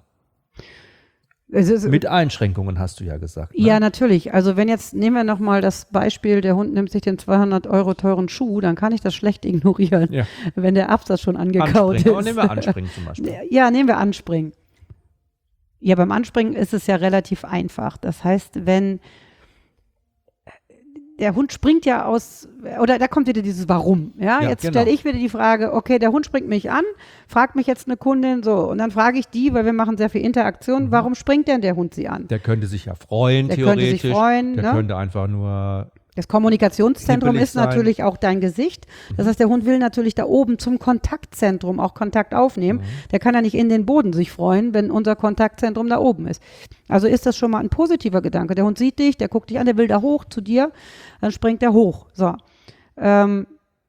Es ist, mit Einschränkungen hast du ja gesagt. Ne?
Ja, natürlich. Also wenn jetzt, nehmen wir nochmal das Beispiel, der Hund nimmt sich den zweihundert Euro teuren Schuh, dann kann ich das schlecht ignorieren, ja. wenn der Absatz schon angekaut ist.
Aber nehmen wir Anspringen zum Beispiel.
Ja, nehmen wir Anspringen. Ja, beim Anspringen ist es ja relativ einfach. Das heißt, wenn der Hund springt ja aus, oder da kommt wieder dieses Warum. Ja,
Ja,
jetzt
genau.
stelle ich wieder die Frage, okay, der Hund springt mich an, fragt mich jetzt eine Kundin so, und dann frage ich die, weil wir machen sehr viel Interaktion,
Mhm.
warum springt denn der Hund sie an?
Der könnte sich ja freuen,
Der könnte
theoretisch.
sich freuen,
der
ne?
könnte einfach nur
Das Kommunikationszentrum
hippelig
ist natürlich
sein.
auch dein Gesicht. Das heißt, der Hund will natürlich da oben zum Kontaktzentrum auch Kontakt aufnehmen.
Mhm.
Der kann ja nicht in den Boden sich freuen, wenn unser Kontaktzentrum da oben ist. Also ist das schon mal ein positiver Gedanke. Der Hund sieht dich, der guckt dich an, der will da hoch zu dir, dann springt er hoch. So. Ähm,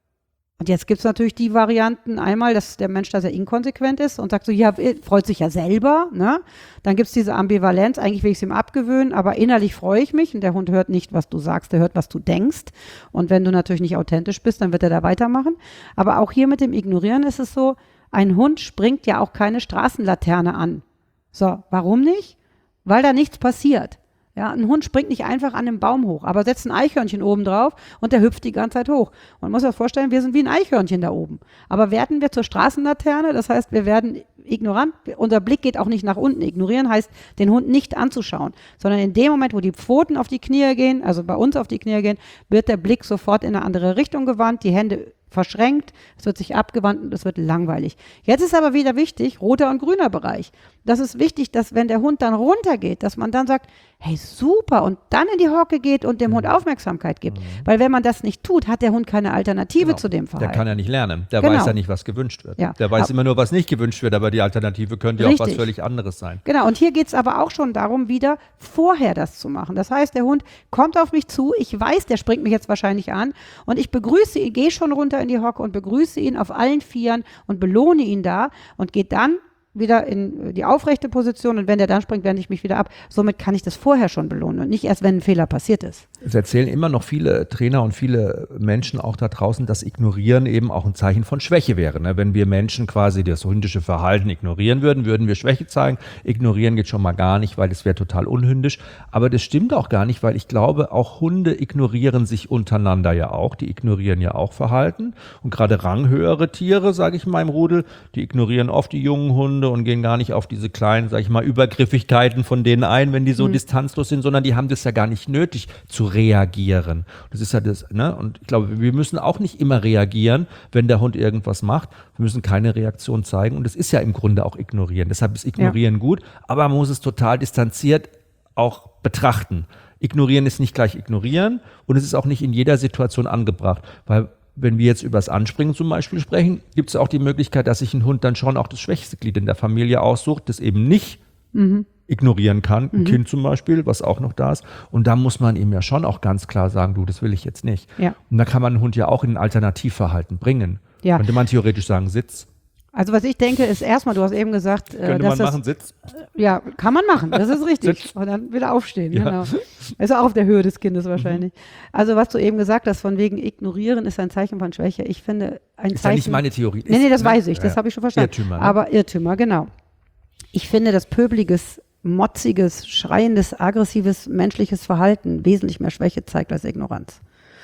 und jetzt gibt es natürlich die Varianten, einmal, dass der Mensch da sehr inkonsequent ist und sagt so, ja, freut sich ja selber, ne? Dann gibt es diese Ambivalenz, eigentlich will ich es ihm abgewöhnen, aber innerlich freue ich mich und der Hund hört nicht, was du sagst, der hört, was du denkst. Und wenn du natürlich nicht authentisch bist, dann wird er da weitermachen. Aber auch hier mit dem Ignorieren ist es so, ein Hund springt ja auch keine Straßenlaterne an. So, warum nicht? Weil da nichts passiert. Ja, ein Hund springt nicht einfach an einem Baum hoch, aber setzt ein Eichhörnchen oben drauf und der hüpft die ganze Zeit hoch. Man muss sich vorstellen, wir sind wie ein Eichhörnchen da oben. Aber werden wir zur Straßenlaterne, das heißt, wir werden ignorant, unser Blick geht auch nicht nach unten. Ignorieren heißt, den Hund nicht anzuschauen, sondern in dem Moment, wo die Pfoten auf die Knie gehen, also bei uns auf die Knie gehen, wird der Blick sofort in eine andere Richtung gewandt, die Hände verschränkt, es wird sich abgewandt und es wird langweilig. Jetzt ist aber wieder wichtig, roter und grüner Bereich. Das ist wichtig, dass wenn der Hund dann runtergeht, dass man dann sagt, hey super, und dann in die Hocke geht und dem
Mhm.
Hund Aufmerksamkeit gibt.
Mhm.
Weil wenn man das nicht tut, hat der Hund keine Alternative
Genau.
zu dem Verhalten.
Der kann ja nicht lernen. Der
Genau.
weiß ja nicht, was gewünscht wird.
Ja.
Der weiß
Ab-
immer nur, was nicht gewünscht wird, aber die Alternative könnte ja auch was
Richtig.
völlig anderes sein.
Genau, und hier geht es aber auch schon darum, wieder vorher das zu machen. Das heißt, der Hund kommt auf mich zu, ich weiß, der springt mich jetzt wahrscheinlich an und ich begrüße ihn, gehe schon runter in die Hocke und begrüße ihn auf allen Vieren und belohne ihn da und gehe dann wieder in die aufrechte Position und wenn der dann springt, wende ich mich wieder ab. Somit kann ich das vorher schon belohnen und nicht erst, wenn ein Fehler passiert ist.
Es erzählen immer noch viele Trainer und viele Menschen auch da draußen, dass Ignorieren eben auch ein Zeichen von Schwäche wäre. Ne? Wenn wir Menschen quasi das hündische Verhalten ignorieren würden, würden wir Schwäche zeigen. Ignorieren geht schon mal gar nicht, weil das wäre total unhündisch. Aber das stimmt auch gar nicht, weil ich glaube, auch Hunde ignorieren sich untereinander ja auch. Die ignorieren ja auch Verhalten. Und gerade ranghöhere Tiere, sage ich mal im Rudel, die ignorieren oft die jungen Hunde und gehen gar nicht auf diese kleinen, sage ich mal, Übergriffigkeiten von denen ein, wenn die so mhm. distanzlos sind, sondern die haben das ja gar nicht nötig zu reagieren. Das ist ja das, ne? Und ich glaube, wir müssen auch nicht immer reagieren, wenn der Hund irgendwas macht. Wir müssen keine Reaktion zeigen und das ist ja im Grunde auch ignorieren. Deshalb ist Ignorieren ja. gut, aber man muss es total distanziert auch betrachten. Ignorieren ist nicht gleich ignorieren und es ist auch nicht in jeder Situation angebracht, weil wenn wir jetzt über das Anspringen zum Beispiel sprechen, gibt es auch die Möglichkeit, dass sich ein Hund dann schon auch das schwächste Glied in der Familie aussucht, das eben nicht mhm. ignorieren kann. Ein mhm. Kind zum Beispiel, was auch noch da ist. Und da muss man ihm ja schon auch ganz klar sagen, du, das will ich jetzt nicht.
Ja.
Und da kann man einen Hund ja auch in ein Alternativverhalten bringen.
Ja.
Könnte man theoretisch sagen, Sitz.
Also was ich denke, ist erstmal, du hast eben gesagt,
Könnte
äh, dass
man machen,
das,
Sitz?
Ja, kann man machen, das ist richtig.
Sitz.
Und dann wieder aufstehen,
Ja.
genau. Ist auch auf der Höhe des Kindes wahrscheinlich. Mhm. Also was du eben gesagt hast, von wegen Ignorieren ist ein Zeichen von Schwäche. Ich finde, ein
ist
Zeichen...
ja nicht meine Theorie.
Nee, nee, das
ist,
weiß ich,
ja.
das habe ich schon verstanden.
Irrtümer, ne?
Aber Irrtümer, genau. Ich finde, dass pöbeliges, motziges, schreiendes, aggressives, menschliches Verhalten wesentlich mehr Schwäche zeigt als Ignoranz.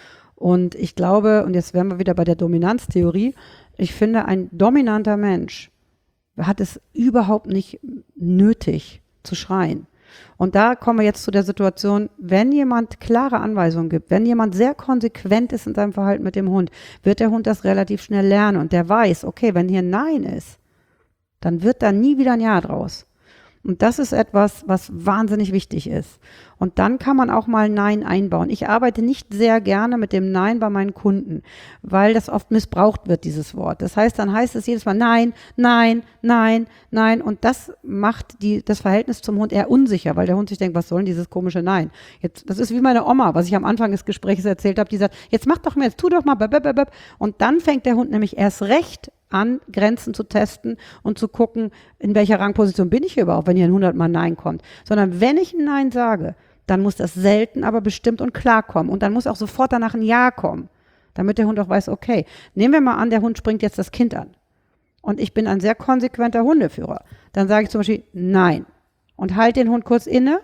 Und ich glaube, und jetzt wären wir wieder bei der Dominanztheorie, ich finde, ein dominanter Mensch hat es überhaupt nicht nötig zu schreien. Und da kommen wir jetzt zu der Situation, wenn jemand klare Anweisungen gibt, wenn jemand sehr konsequent ist in seinem Verhalten mit dem Hund, wird der Hund das relativ schnell lernen und der weiß, okay, wenn hier Nein ist, dann wird da nie wieder ein Ja draus. Und das ist etwas, was wahnsinnig wichtig ist. Und dann kann man auch mal Nein einbauen. Ich arbeite nicht sehr gerne mit dem Nein bei meinen Kunden, weil das oft missbraucht wird, dieses Wort. Das heißt, dann heißt es jedes Mal Nein, Nein, Nein, Nein. Und das macht die, das Verhältnis zum Hund eher unsicher, weil der Hund sich denkt, was soll denn dieses komische Nein? Jetzt, das ist wie meine Oma, was ich am Anfang des Gesprächs erzählt habe, die sagt, jetzt mach doch mal, jetzt tu doch mal, blablabla. Und dann fängt der Hund nämlich erst recht an, Grenzen zu testen und zu gucken, in welcher Rangposition bin ich hier überhaupt, wenn hier ein hundert Mal Nein kommt. Sondern wenn ich ein Nein sage, dann muss das selten, aber bestimmt und klar kommen. Und dann muss auch sofort danach ein Ja kommen, damit der Hund auch weiß, okay, nehmen wir mal an, der Hund springt jetzt das Kind an. Und ich bin ein sehr konsequenter Hundeführer. Dann sage ich zum Beispiel Nein und halte den Hund kurz inne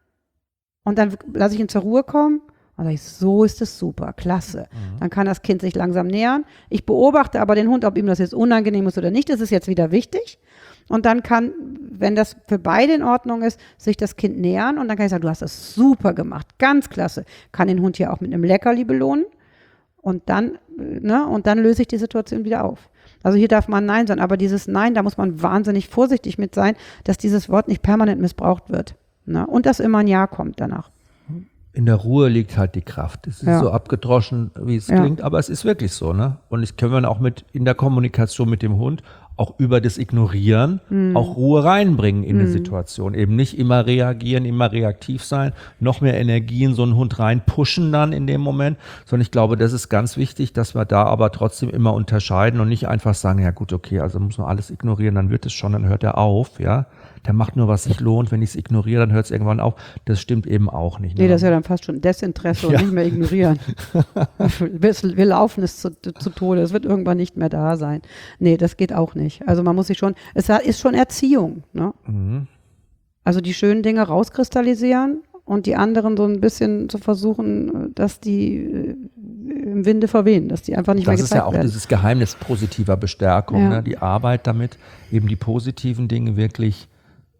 und dann lasse ich ihn zur Ruhe kommen. Und sage ich, so ist es super, klasse. Mhm. Dann kann das Kind sich langsam nähern. Ich beobachte aber den Hund, ob ihm das jetzt unangenehm ist oder nicht. Das ist jetzt wieder wichtig. Und dann kann, wenn das für beide in Ordnung ist, sich das Kind nähern und dann kann ich sagen, du hast das super gemacht, ganz klasse. Kann den Hund hier auch mit einem Leckerli belohnen und dann, ne, und dann löse ich die Situation wieder auf. Also hier darf man Nein sein, aber dieses Nein, da muss man wahnsinnig vorsichtig mit sein, dass dieses Wort nicht permanent missbraucht wird. Ne? Und dass immer ein Ja kommt danach.
In der Ruhe liegt halt die Kraft. Es ist
Ja.
so abgedroschen, wie es
Ja.
klingt, aber es ist wirklich so, ne? Und ich können wir auch mit in der Kommunikation mit dem Hund auch über das Ignorieren
Mhm.
auch Ruhe reinbringen in eine Situation. Eben nicht immer reagieren, immer reaktiv sein, noch mehr Energie in so einen Hund reinpushen dann in dem Moment, sondern ich glaube, das ist ganz wichtig, dass wir da aber trotzdem immer unterscheiden und nicht einfach sagen, ja gut, okay, also muss man alles ignorieren, dann wird es schon, dann hört er auf, ja. Der macht nur, was sich lohnt. Wenn ich es ignoriere, dann hört es irgendwann auf. Das stimmt eben auch nicht. Ne?
Nee, das ist ja dann fast schon Desinteresse und
Ja.
nicht mehr ignorieren. wir, wir laufen es zu, zu Tode, es wird irgendwann nicht mehr da sein. Nee, das geht auch nicht. Also man muss sich schon, es ist schon Erziehung. Ne?
Mhm.
Also die schönen Dinge rauskristallisieren und die anderen so ein bisschen zu versuchen, dass die äh, im Winde verwehen, dass die einfach nicht
Das
mehr
ist ja
gezeigt
auch
werden.
dieses Geheimnis positiver Bestärkung,
Ja.
ne? Die Arbeit damit, eben die positiven Dinge wirklich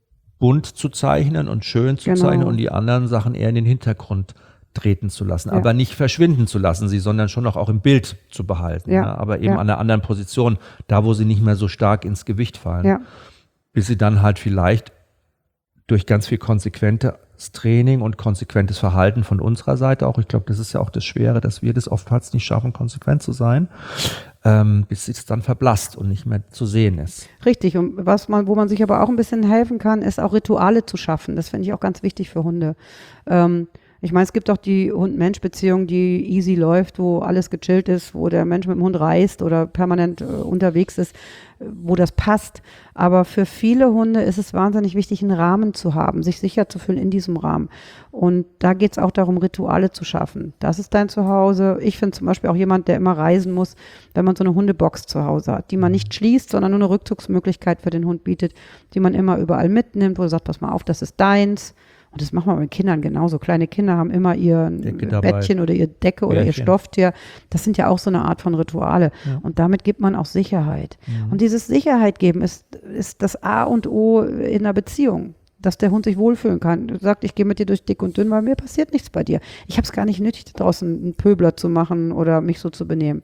bunt zu zeichnen und schön zu
Genau.
zeichnen und die anderen Sachen eher in den Hintergrund treten zu lassen,
Ja.
aber nicht verschwinden zu lassen, sie, sondern schon noch auch im Bild zu behalten,
Ja.
ne? Aber eben
Ja.
an einer anderen Position, da wo sie nicht mehr so stark ins Gewicht fallen,
Ja.
bis sie dann halt vielleicht durch ganz viel konsequentes Training und konsequentes Verhalten von unserer Seite auch, ich glaube, das ist ja auch das Schwere, dass wir das oftmals nicht schaffen, konsequent zu sein, ähm, bis es dann verblasst und nicht mehr zu sehen ist.
Richtig. Und was man, wo man sich aber auch ein bisschen helfen kann, ist auch Rituale zu schaffen. Das finde ich auch ganz wichtig für Hunde. Ähm, ich meine, es gibt auch die Hund-Mensch-Beziehung, die easy läuft, wo alles gechillt ist, wo der Mensch mit dem Hund reist oder permanent äh, unterwegs ist, äh, wo das passt. Aber für viele Hunde ist es wahnsinnig wichtig, einen Rahmen zu haben, sich sicher zu fühlen in diesem Rahmen. Und da geht es auch darum, Rituale zu schaffen. Das ist dein Zuhause. Ich finde zum Beispiel auch jemand, der immer reisen muss, wenn man so eine Hundebox zu Hause hat, die man nicht schließt, sondern nur eine Rückzugsmöglichkeit für den Hund bietet, die man immer überall mitnimmt, wo du sagst, pass mal auf, das ist deins. Und das machen wir mit Kindern genauso. Kleine Kinder haben immer ihr
Decke dabei.
Bettchen oder ihr Decke oder ihr
Bärchen.
Stofftier. Das sind ja auch so eine Art von Rituale.
Ja.
Und damit gibt man auch Sicherheit.
Mhm.
Und dieses Sicherheit geben ist, ist das A und O in einer Beziehung. Dass der Hund sich wohlfühlen kann. Du sagst, ich gehe mit dir durch dick und dünn, weil mir passiert nichts bei dir. Ich habe es gar nicht nötig, da draußen einen Pöbler zu machen oder mich so zu benehmen.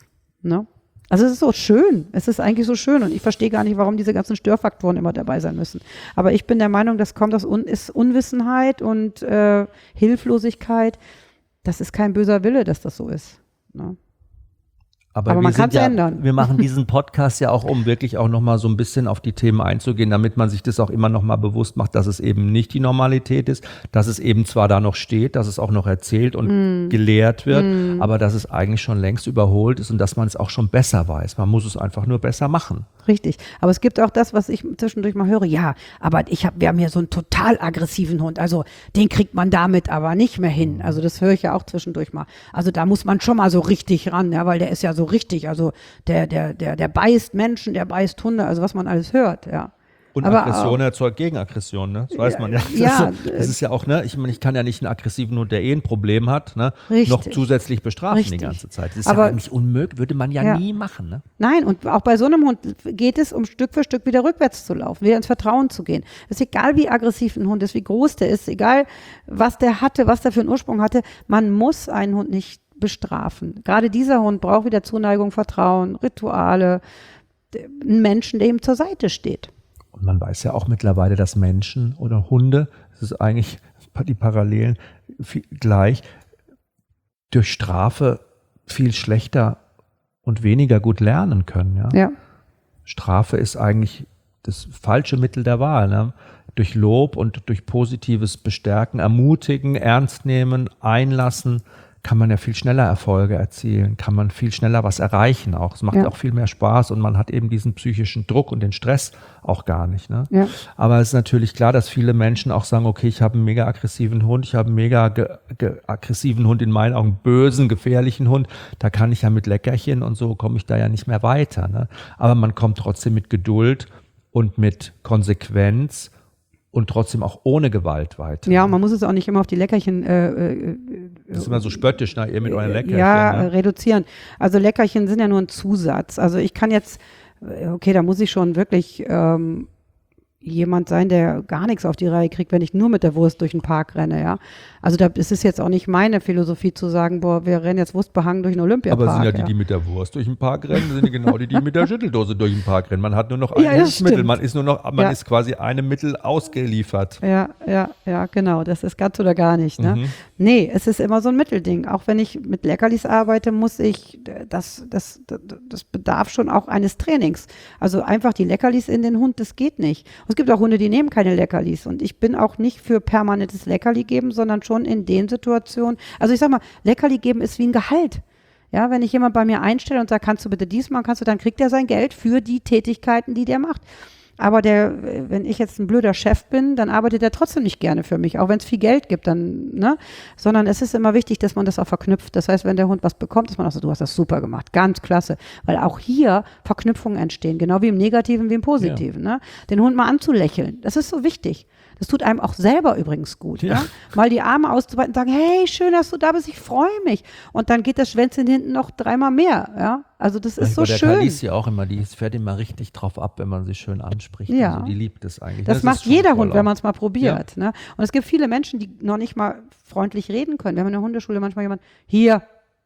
Ne? Also es ist so schön. Es ist eigentlich so schön und ich verstehe gar nicht, warum diese ganzen Störfaktoren immer dabei sein müssen. Aber ich bin der Meinung, das kommt aus Un ist Unwissenheit und äh, Hilflosigkeit. Das ist kein böser Wille, dass das so ist. Ne?
Aber,
Aber
wir
man
sind
kann's
ja,
ändern.
Wir machen diesen Podcast ja auch, um wirklich auch nochmal so ein bisschen auf die Themen einzugehen, damit man sich das auch immer nochmal bewusst macht, dass es eben nicht die Normalität ist, dass es eben zwar da noch steht, dass es auch noch erzählt und
Mm.
gelehrt wird,
Mm.
aber dass es eigentlich schon längst überholt ist und dass man es auch schon besser weiß. Man muss es einfach nur besser machen.
Richtig. Aber es gibt auch das, was ich zwischendurch mal höre. Ja, aber ich hab, wir haben hier so einen total aggressiven Hund. Also den kriegt man damit aber nicht mehr hin. Also das höre ich ja auch zwischendurch mal. Also da muss man schon mal so richtig ran, ja, weil der ist ja so richtig. Also der, der, der, der beißt Menschen, der beißt Hunde, also was man alles hört, ja.
Und
Aber
Aggression
auch-
erzeugt Gegenaggression, ne? Das weiß man ja. Das,
ja,
ist, das ist ja auch, ne? Ich meine, ich kann ja nicht einen aggressiven Hund, der eh ein Problem hat, ne?
Richtig.
noch zusätzlich bestrafen
Richtig.
die ganze Zeit. Das ist
Aber-
ja eigentlich unmöglich, würde man ja,
Ja.
nie machen, ne?
Nein, und auch bei so einem Hund geht es, um Stück für Stück wieder rückwärts zu laufen, wieder ins Vertrauen zu gehen. Es ist egal, wie aggressiv ein Hund ist, wie groß der ist, egal, was der hatte, was der für einen Ursprung hatte. Man muss einen Hund nicht bestrafen. Gerade dieser Hund braucht wieder Zuneigung, Vertrauen, Rituale, d- einen Menschen, der ihm zur Seite steht.
Und man weiß ja auch mittlerweile, dass Menschen oder Hunde, das ist eigentlich die Parallelen viel, gleich, durch Strafe viel schlechter und weniger gut lernen können. Ja?
Ja,
Strafe ist eigentlich das falsche Mittel der Wahl. Ne? Durch Lob und durch positives Bestärken, ermutigen, ernst nehmen, einlassen, kann man ja viel schneller Erfolge erzielen, kann man viel schneller was erreichen auch. Es macht
Ja.
auch viel mehr Spaß und man hat eben diesen psychischen Druck und den Stress auch gar nicht. Ne?
ja,
Aber es ist natürlich klar, dass viele Menschen auch sagen, okay, ich habe einen mega aggressiven Hund, ich habe einen mega ge- ge- aggressiven Hund, in meinen Augen bösen, gefährlichen Hund, da kann ich ja mit Leckerchen und so komme ich da ja nicht mehr weiter. Ne? Aber man kommt trotzdem mit Geduld und mit Konsequenz und trotzdem auch ohne Gewalt weiter.
ja, und man muss es auch nicht immer auf die Leckerchen äh, äh,
Das ist immer so spöttisch, na, ihr mit euren Leckerchen.
Ja,
ne?
reduzieren. Also Leckerchen sind ja nur ein Zusatz. Also ich kann jetzt, okay, da muss ich schon wirklich ähm, jemand sein, der gar nichts auf die Reihe kriegt, wenn ich nur mit der Wurst durch den Park renne, ja. Also da ist es jetzt auch nicht meine Philosophie zu sagen, boah, wir rennen jetzt wurstbehangen durch den Olympiapark.
Aber sind ja die,
ja.
die mit der Wurst durch den Park rennen, sind ja genau die, die mit der Schütteldose durch den Park rennen. Man hat nur noch ein
Ja, das
Hilfsmittel,
stimmt.
man ist nur noch, man
Ja.
ist quasi einem Mittel ausgeliefert.
Ja, ja, ja, genau. Das ist ganz oder gar nicht. Ne?
Mhm.
Nee, es ist immer so ein Mittelding. Auch wenn ich mit Leckerlis arbeite, muss ich, das, das, das, das bedarf schon auch eines Trainings. Also einfach die Leckerlis in den Hund, das geht nicht. Und es gibt auch Hunde, die nehmen keine Leckerlis. Und ich bin auch nicht für permanentes Leckerli geben, sondern schon in den Situationen. Also ich sag mal, Leckerli geben ist wie ein Gehalt. Ja, wenn ich jemand bei mir einstelle und sage, kannst du bitte dies machen, kannst du, dann kriegt er sein Geld für die Tätigkeiten, die der macht. Aber der, wenn ich jetzt ein blöder Chef bin, dann arbeitet er trotzdem nicht gerne für mich, auch wenn es viel Geld gibt, dann, ne? Sondern es ist immer wichtig, dass man das auch verknüpft. Das heißt, wenn der Hund was bekommt, dass man auch so, du hast das super gemacht, ganz klasse. Weil auch hier Verknüpfungen entstehen, genau wie im Negativen wie im Positiven. Ja. Ne? Den Hund mal anzulächeln, das ist so wichtig. Das tut einem auch selber übrigens gut. Ja. Ja? Mal die Arme auszubreiten und sagen, hey, schön, dass du da bist, ich freue mich. Und dann geht das Schwänzchen hinten noch dreimal mehr. Ja? Also das ist so
der
schön.
Kalisi auch immer, die fährt immer richtig drauf ab, wenn man sie schön anspricht.
Ja.
Also die liebt es eigentlich.
Das,
das
macht jeder Hund, wenn man es mal probiert.
Ja.
Ne? Und es gibt viele Menschen, die noch nicht mal freundlich reden können. Wir haben in der Hundeschule manchmal jemand, hier,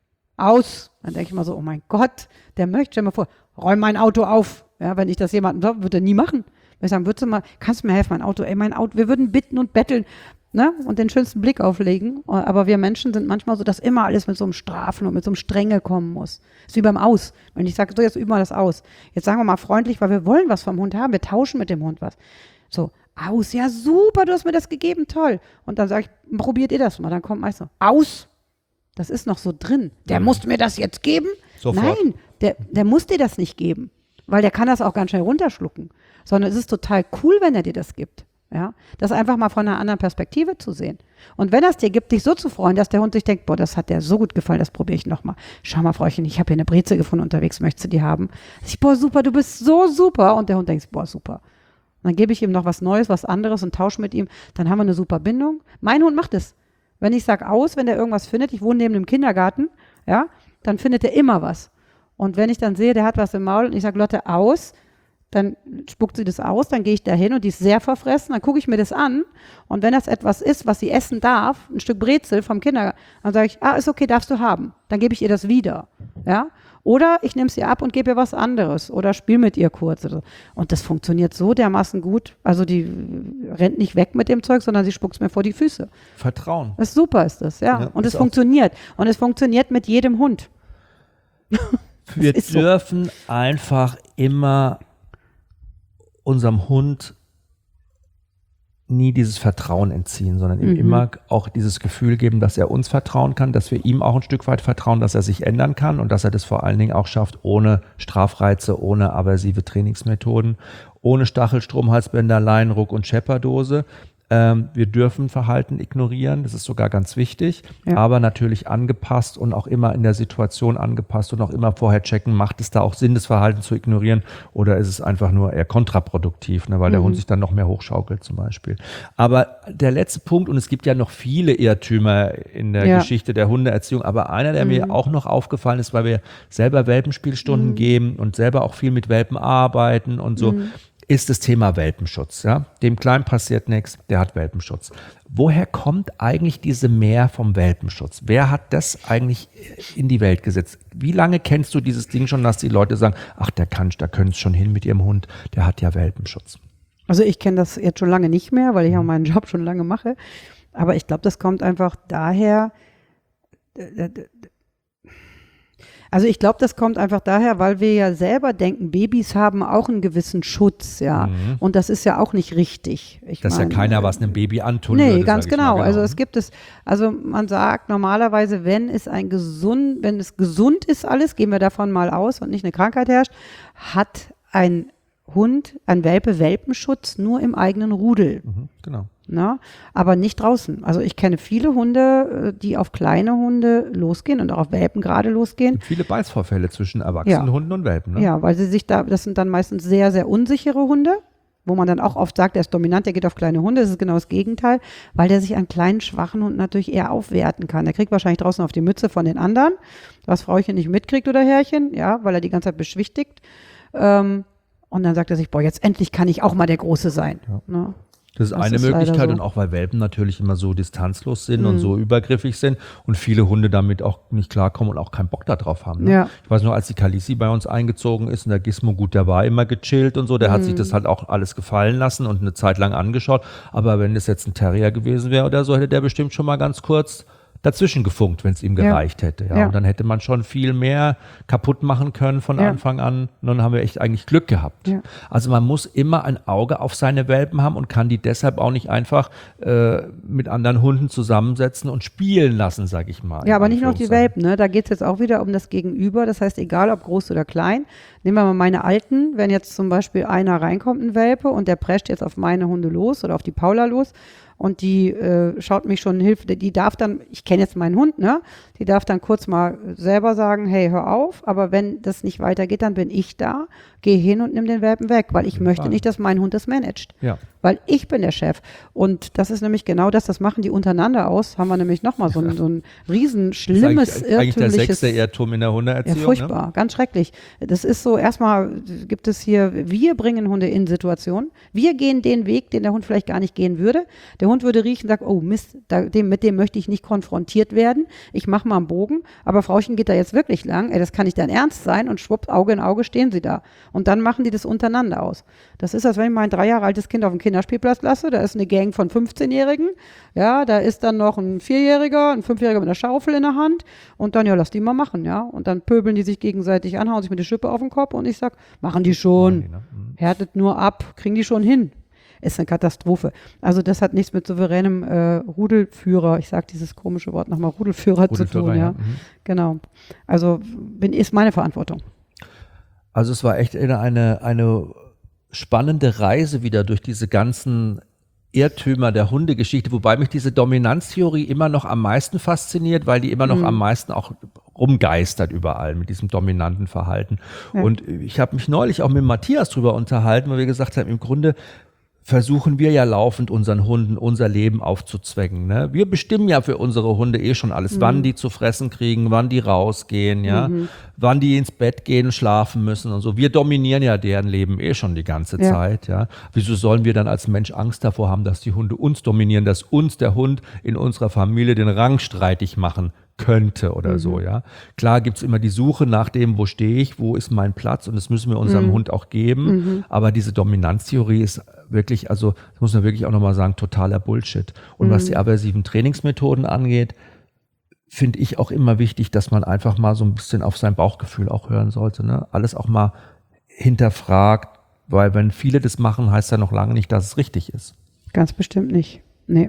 aus. Dann denke ich mal so, oh mein Gott, der möchte, stell dir mal vor, räum mein Auto auf. Ja, wenn ich das jemandem sage, würde er nie machen. Wenn ich sagen, würdest du mal, kannst du mir helfen, mein Auto, ey, mein Auto, wir würden bitten und betteln, ne, und den schönsten Blick auflegen. Aber wir Menschen sind manchmal so, dass immer alles mit so einem Strafen und mit so einem Strenge kommen muss. Das ist wie beim Aus. Wenn ich sage, so, jetzt üben wir das aus. Jetzt sagen wir mal freundlich, weil wir wollen was vom Hund haben, wir tauschen mit dem Hund was. So, aus, ja super, du hast mir das gegeben, toll. Und dann sage ich, probiert ihr das mal. Dann kommt meist so, aus. Das ist noch so drin. Der
Mhm.
muss mir das jetzt geben?
Sofort.
Nein, der, der muss dir das nicht geben. Weil der kann das auch ganz schnell runterschlucken. Sondern es ist total cool, wenn er dir das gibt. Ja? Das einfach mal von einer anderen Perspektive zu sehen. Und wenn er es dir gibt, dich so zu freuen, dass der Hund sich denkt, boah, das hat dir so gut gefallen, das probiere ich nochmal. Schau mal, Frauchen, ich habe hier eine Breze gefunden unterwegs, möchtest du die haben? Ich, boah, super, du bist so super. Und der Hund denkt, boah, super. Und dann gebe ich ihm noch was Neues, was anderes und tausche mit ihm. Dann haben wir eine super Bindung. Mein Hund macht es. Wenn ich sage aus, wenn der irgendwas findet, ich wohne neben dem Kindergarten, ja, dann findet er immer was. Und wenn ich dann sehe, der hat was im Maul und ich sage, Lotte, aus, dann spuckt sie das aus, dann gehe ich da hin und die ist sehr verfressen, dann gucke ich mir das an und wenn das etwas ist, was sie essen darf, ein Stück Brezel vom Kindergarten, dann sage ich, ah, ist okay, darfst du haben. Dann gebe ich ihr das wieder, ja. Oder ich nehme sie ab und gebe ihr was anderes oder spiele mit ihr kurz. Oder so. Und das funktioniert so dermaßen gut. Also die rennt nicht weg mit dem Zeug, sondern sie spuckt es mir vor die Füße.
Vertrauen.
Das ist super, ist das, ja.
Ja,
und
ist
es
auch-
funktioniert. Und es funktioniert mit jedem Hund.
Wir
ist so.
dürfen einfach immer unserem Hund nie dieses Vertrauen entziehen, sondern ihm
Mhm.
immer auch dieses Gefühl geben, dass er uns vertrauen kann, dass wir ihm auch ein Stück weit vertrauen, dass er sich ändern kann und dass er das vor allen Dingen auch schafft, ohne Strafreize, ohne aversive Trainingsmethoden, ohne Stachelstrom, Halsbänder, Leinenruck und Schepperdose. Ähm, wir dürfen Verhalten ignorieren, das ist sogar ganz wichtig,
Ja.
aber natürlich angepasst und auch immer in der Situation angepasst und auch immer vorher checken, macht es da auch Sinn, das Verhalten zu ignorieren oder ist es einfach nur eher kontraproduktiv, ne, weil der
Mhm.
Hund sich dann noch mehr hochschaukelt zum Beispiel. Aber der letzte Punkt, und es gibt ja noch viele Irrtümer in der
Ja.
Geschichte der Hundeerziehung, aber einer, der
Mhm.
mir auch noch aufgefallen ist, weil wir selber Welpenspielstunden
Mhm.
geben und selber auch viel mit Welpen arbeiten und so,
Mhm.
ist das Thema Welpenschutz. Ja? Dem Kleinen passiert nichts, der hat Welpenschutz. Woher kommt eigentlich diese Mehr vom Welpenschutz? Wer hat das eigentlich in die Welt gesetzt? Wie lange kennst du dieses Ding schon, dass die Leute sagen, ach, der kann, da können es schon hin mit ihrem Hund, der hat ja Welpenschutz.
Also ich kenne das jetzt schon lange nicht mehr, weil ich auch meinen Job schon lange mache. Aber ich glaube, das kommt einfach daher, äh, äh, also ich glaube, das kommt einfach daher, weil wir ja selber denken, Babys haben auch einen gewissen Schutz, ja.
Mhm.
Und das ist ja auch nicht richtig. Ich
Dass
mein,
ja keiner was einem Baby antun
Nee,
würde.
ganz
sag ich
genau.
mal,
Also es gibt es, also man sagt normalerweise, wenn es ein gesund, wenn es gesund ist alles, gehen wir davon mal aus und nicht eine Krankheit herrscht, hat ein Hund, ein Welpe Welpenschutz nur im eigenen Rudel.
Mhm, genau.
Ne? Aber nicht draußen. Also ich kenne viele Hunde, äh, die auf kleine Hunde losgehen und auch auf Welpen gerade losgehen.
Und viele Beißvorfälle zwischen erwachsenen
Ja.
Hunden und Welpen. Ne?
Ja, weil sie sich da, das sind dann meistens sehr, sehr unsichere Hunde, wo man dann auch oft sagt, der ist dominant, der geht auf kleine Hunde. Das ist genau das Gegenteil, weil der sich an kleinen, schwachen Hunden natürlich eher aufwerten kann. Der kriegt wahrscheinlich draußen auf die Mütze von den anderen, was Frauchen nicht mitkriegt oder Herrchen, ja, weil er die ganze Zeit beschwichtigt. Ähm, Und dann sagt er sich, boah, jetzt endlich kann ich auch mal der Große sein.
Ja.
Ne?
Das ist
Das
eine
ist
Möglichkeit
leider so.
und auch weil Welpen natürlich immer so distanzlos sind
Mhm.
und so übergriffig sind und viele Hunde damit auch nicht klarkommen und auch keinen Bock darauf haben. Ne?
Ja.
Ich weiß noch, als die Khaleesi bei uns eingezogen ist und der Gizmo, gut, der war immer gechillt und so, der hat
Mhm.
sich das halt auch alles gefallen lassen und eine Zeit lang angeschaut. Aber wenn das jetzt ein Terrier gewesen wäre oder so, hätte der bestimmt schon mal ganz kurz dazwischen gefunkt, wenn es ihm
Ja.
gereicht hätte. Ja.
Ja.
Und dann hätte man schon viel mehr kaputt machen können von
Ja.
Anfang an. Und dann haben wir echt eigentlich Glück gehabt.
Ja.
Also man muss immer ein Auge auf seine Welpen haben und kann die deshalb auch nicht einfach äh, mit anderen Hunden zusammensetzen und spielen lassen, sag ich mal.
Ja,
in
aber nicht nur die
Anführungszeichen.
Welpen, ne? Da geht es jetzt auch wieder um das Gegenüber. Das heißt, egal ob groß oder klein. Nehmen wir mal meine Alten. Wenn jetzt zum Beispiel einer reinkommt, ein Welpe, und der prescht jetzt auf meine Hunde los oder auf die Paula los und die äh, schaut mich schon, hilft, die darf dann, ich kenne jetzt meinen Hund, ne? Die darf dann kurz mal selber sagen, hey, hör auf. Aber wenn das nicht weitergeht, dann bin ich da, gehe hin und nimm den Welpen weg, weil ich möchte
Fall.
nicht, dass mein Hund das managt.
Ja.
Weil ich bin der Chef. Und das ist nämlich genau das, das machen die untereinander aus. Haben wir nämlich nochmal so ein, so ein riesen
Das ist
schlimmes,
eigentlich, eigentlich der
irrtümliches.
sechste Irrtum in der
Ja,
Hundeerziehung.
furchtbar,
Ne?
ganz schrecklich. Das ist so, erstmal gibt es hier, wir bringen Hunde in Situationen. Wir gehen den Weg, den der Hund vielleicht gar nicht gehen würde. Der Hund würde riechen, sagt, oh Mist, da, dem, mit dem möchte ich nicht konfrontiert werden. Ich mache mal einen Bogen, aber Frauchen geht da jetzt wirklich lang. Ey, das kann nicht dein Ernst sein, und schwupp, Auge in Auge stehen sie da. Und dann machen die das untereinander aus. Das ist, als wenn ich mein drei Jahre altes Kind auf den Kinderspielplatz lasse. Da ist eine Gang von fünfzehnjährigen. Ja, da ist dann noch ein Vierjähriger, ein Fünfjähriger mit einer Schaufel in der Hand. Und dann, ja, lass die mal machen, ja. Und dann pöbeln die sich gegenseitig an, hauen sich mit der Schippe auf den Kopf, und ich sag, machen die schon.
Ne? Mhm.
Härtet nur ab, kriegen die schon hin. Ist eine Katastrophe. Also das hat nichts mit souveränem äh, Rudelführer, ich sage dieses komische Wort nochmal, Rudelführer, zu
Rudelführer,
tun, ja.
ja. Mhm.
Genau. Also bin, ist meine Verantwortung.
Also es war echt eine, eine spannende Reise wieder durch diese ganzen Irrtümer der Hundegeschichte, wobei mich diese Dominanztheorie immer noch am meisten fasziniert, weil die immer noch
Mhm.
am meisten auch rumgeistert überall mit diesem dominanten Verhalten.
Ja.
Und ich habe mich neulich auch mit Matthias drüber unterhalten, weil wir gesagt haben, im Grunde versuchen wir ja laufend unseren Hunden unser Leben aufzuzwängen. Ne? Wir bestimmen ja für unsere Hunde eh schon alles,
Mhm.
wann die zu fressen kriegen, wann die rausgehen, ja,
Mhm.
wann die ins Bett gehen, schlafen müssen und so. Wir dominieren ja deren Leben eh schon die ganze
Ja.
Zeit, ja. Wieso sollen wir dann als Mensch Angst davor haben, dass die Hunde uns dominieren, dass uns der Hund in unserer Familie den Rang streitig machen könnte oder
Mhm.
so, ja. Klar gibt's immer die Suche nach dem, wo stehe ich, wo ist mein Platz, und das müssen wir unserem
Mhm.
Hund auch geben.
Mhm.
Aber diese Dominanztheorie ist wirklich, also das muss man wirklich auch nochmal sagen, totaler Bullshit. Und
Mhm.
was die aversiven Trainingsmethoden angeht, finde ich auch immer wichtig, dass man einfach mal so ein bisschen auf sein Bauchgefühl auch hören sollte. Ne? Alles auch mal hinterfragt, weil wenn viele das machen, heißt ja noch lange nicht, dass es richtig ist.
Ganz bestimmt nicht. Nee.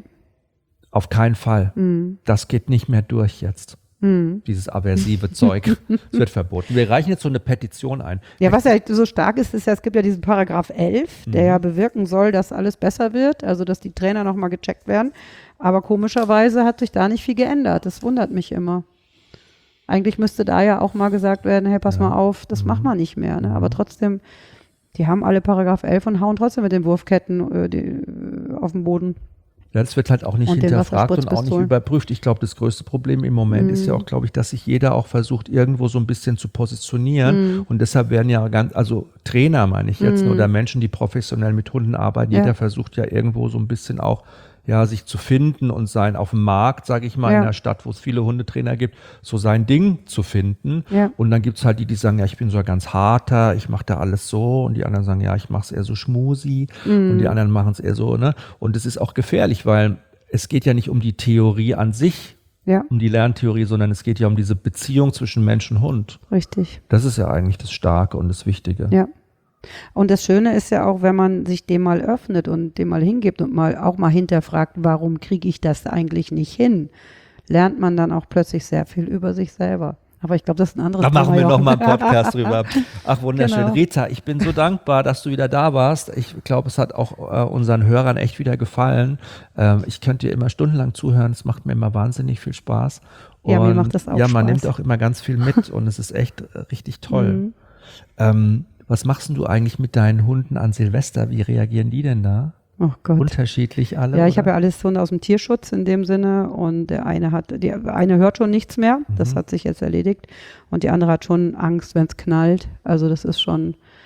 Auf keinen Fall.
Mhm.
Das geht nicht mehr durch jetzt.
Mhm.
Dieses aversive Zeug. Es wird verboten. Wir reichen jetzt so eine Petition ein.
Ja, was ja so stark ist, ist ja, es gibt ja diesen Paragraph elf, der
Mhm.
ja bewirken soll, dass alles besser wird, also dass die Trainer nochmal gecheckt werden. Aber komischerweise hat sich da nicht viel geändert. Das wundert mich immer. Eigentlich müsste da ja auch mal gesagt werden, hey, pass
Ja.
mal auf, das
Mhm.
machen wir nicht mehr. Ne? Aber
Mhm.
trotzdem, die haben alle Paragraph elf und hauen trotzdem mit den Wurfketten äh, die, äh, auf den Boden.
Ja, das wird halt auch nicht
Und den
hinterfragt und auch nicht
Wasserspritzpistolen.
überprüft. Ich glaube, das größte Problem im Moment
Mhm.
ist ja auch, glaube ich, dass sich jeder auch versucht, irgendwo so ein bisschen zu positionieren.
Mhm.
Und deshalb werden ja ganz, also Trainer meine ich jetzt,
Mhm.
oder Menschen, die professionell mit Hunden arbeiten,
Ja.
jeder versucht ja irgendwo so ein bisschen auch, ja, sich zu finden und sein auf dem Markt, sage ich mal,
Ja.
in einer Stadt, wo es viele Hundetrainer gibt, so sein Ding zu finden.
Ja.
Und dann gibt's halt die, die sagen, ja, ich bin so ganz harter, ich mache da alles so. Und die anderen sagen, ja, ich mache es eher so schmusi.
Mhm.
Und die anderen machen es eher so, ne? Und es ist auch gefährlich, weil es geht ja nicht um die Theorie an sich,
Ja,
um die Lerntheorie, sondern es geht ja um diese Beziehung zwischen Mensch und Hund.
richtig.
Das ist ja eigentlich das Starke und das Wichtige.
Ja. Und das Schöne ist ja auch, wenn man sich dem mal öffnet und dem mal hingibt und mal auch mal hinterfragt, warum kriege ich das eigentlich nicht hin, lernt man dann auch plötzlich sehr viel über sich selber. Aber ich glaube, das ist ein anderes
Da
Thema.
machen wir
Jochen.
nochmal einen Podcast drüber. Ach, wunderschön.
Genau.
Rita, ich bin so dankbar, dass du wieder da warst. Ich glaube, es hat auch äh, unseren Hörern echt wieder gefallen. Ähm, ich könnte dir immer stundenlang zuhören. Es macht mir immer wahnsinnig viel Spaß. Und
Ja, mir macht das auch
ja, man
Spaß.
nimmt auch immer ganz viel mit und es ist echt äh, richtig toll.
Mhm.
Ähm, was machst denn du eigentlich mit deinen Hunden an Silvester? Wie reagieren die denn da?
Oh Gott.
Unterschiedlich alle?
Ja, ich
oder?
habe ja alles Hunde aus dem Tierschutz in dem Sinne, und der eine hat, die eine hört schon nichts mehr, das
Mhm.
hat sich jetzt erledigt, und die andere hat schon Angst, wenn es knallt. Also das ist schon,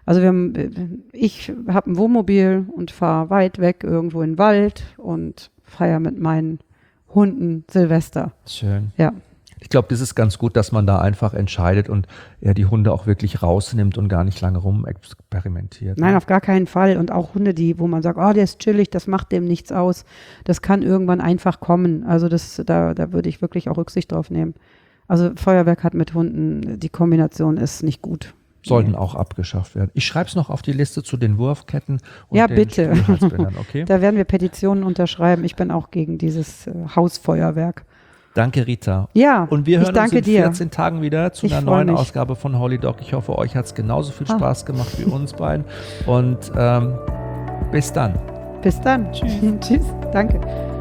Also wir haben, ich habe ein Wohnmobil und fahre weit weg irgendwo in den Wald und feiere mit meinen Hunden Silvester.
Schön.
Ja.
Ich glaube, das ist ganz gut, dass man da einfach entscheidet und er die Hunde auch wirklich rausnimmt und gar nicht lange rumexperimentiert.
Nein, auf gar keinen Fall. Und auch Hunde, die, wo man sagt, oh, der ist chillig, das macht dem nichts aus. Das kann irgendwann einfach kommen. Also das, da, da würde ich wirklich auch Rücksicht drauf nehmen. Also Feuerwerk hat mit Hunden, die Kombination ist nicht gut.
Sollten
Nee.
auch abgeschafft werden. Ich schreibe es noch auf die Liste zu den Wurfketten und
Ja,
den
bitte.
Spielhalsbändern, okay?
Da werden wir Petitionen unterschreiben. Ich bin auch gegen dieses äh, Hausfeuerwerk.
Danke, Rita.
Ja,
Und wir
ich
hören
danke
uns in
dir.
vierzehn Tagen wieder zu
Ich
einer
freu
neuen
mich.
Ausgabe von Holy Dog. Ich hoffe, euch hat es genauso viel
Ah.
Spaß gemacht wie uns beiden. Und ähm, bis dann.
Bis dann.
Tschüss.
Tschüss. Danke.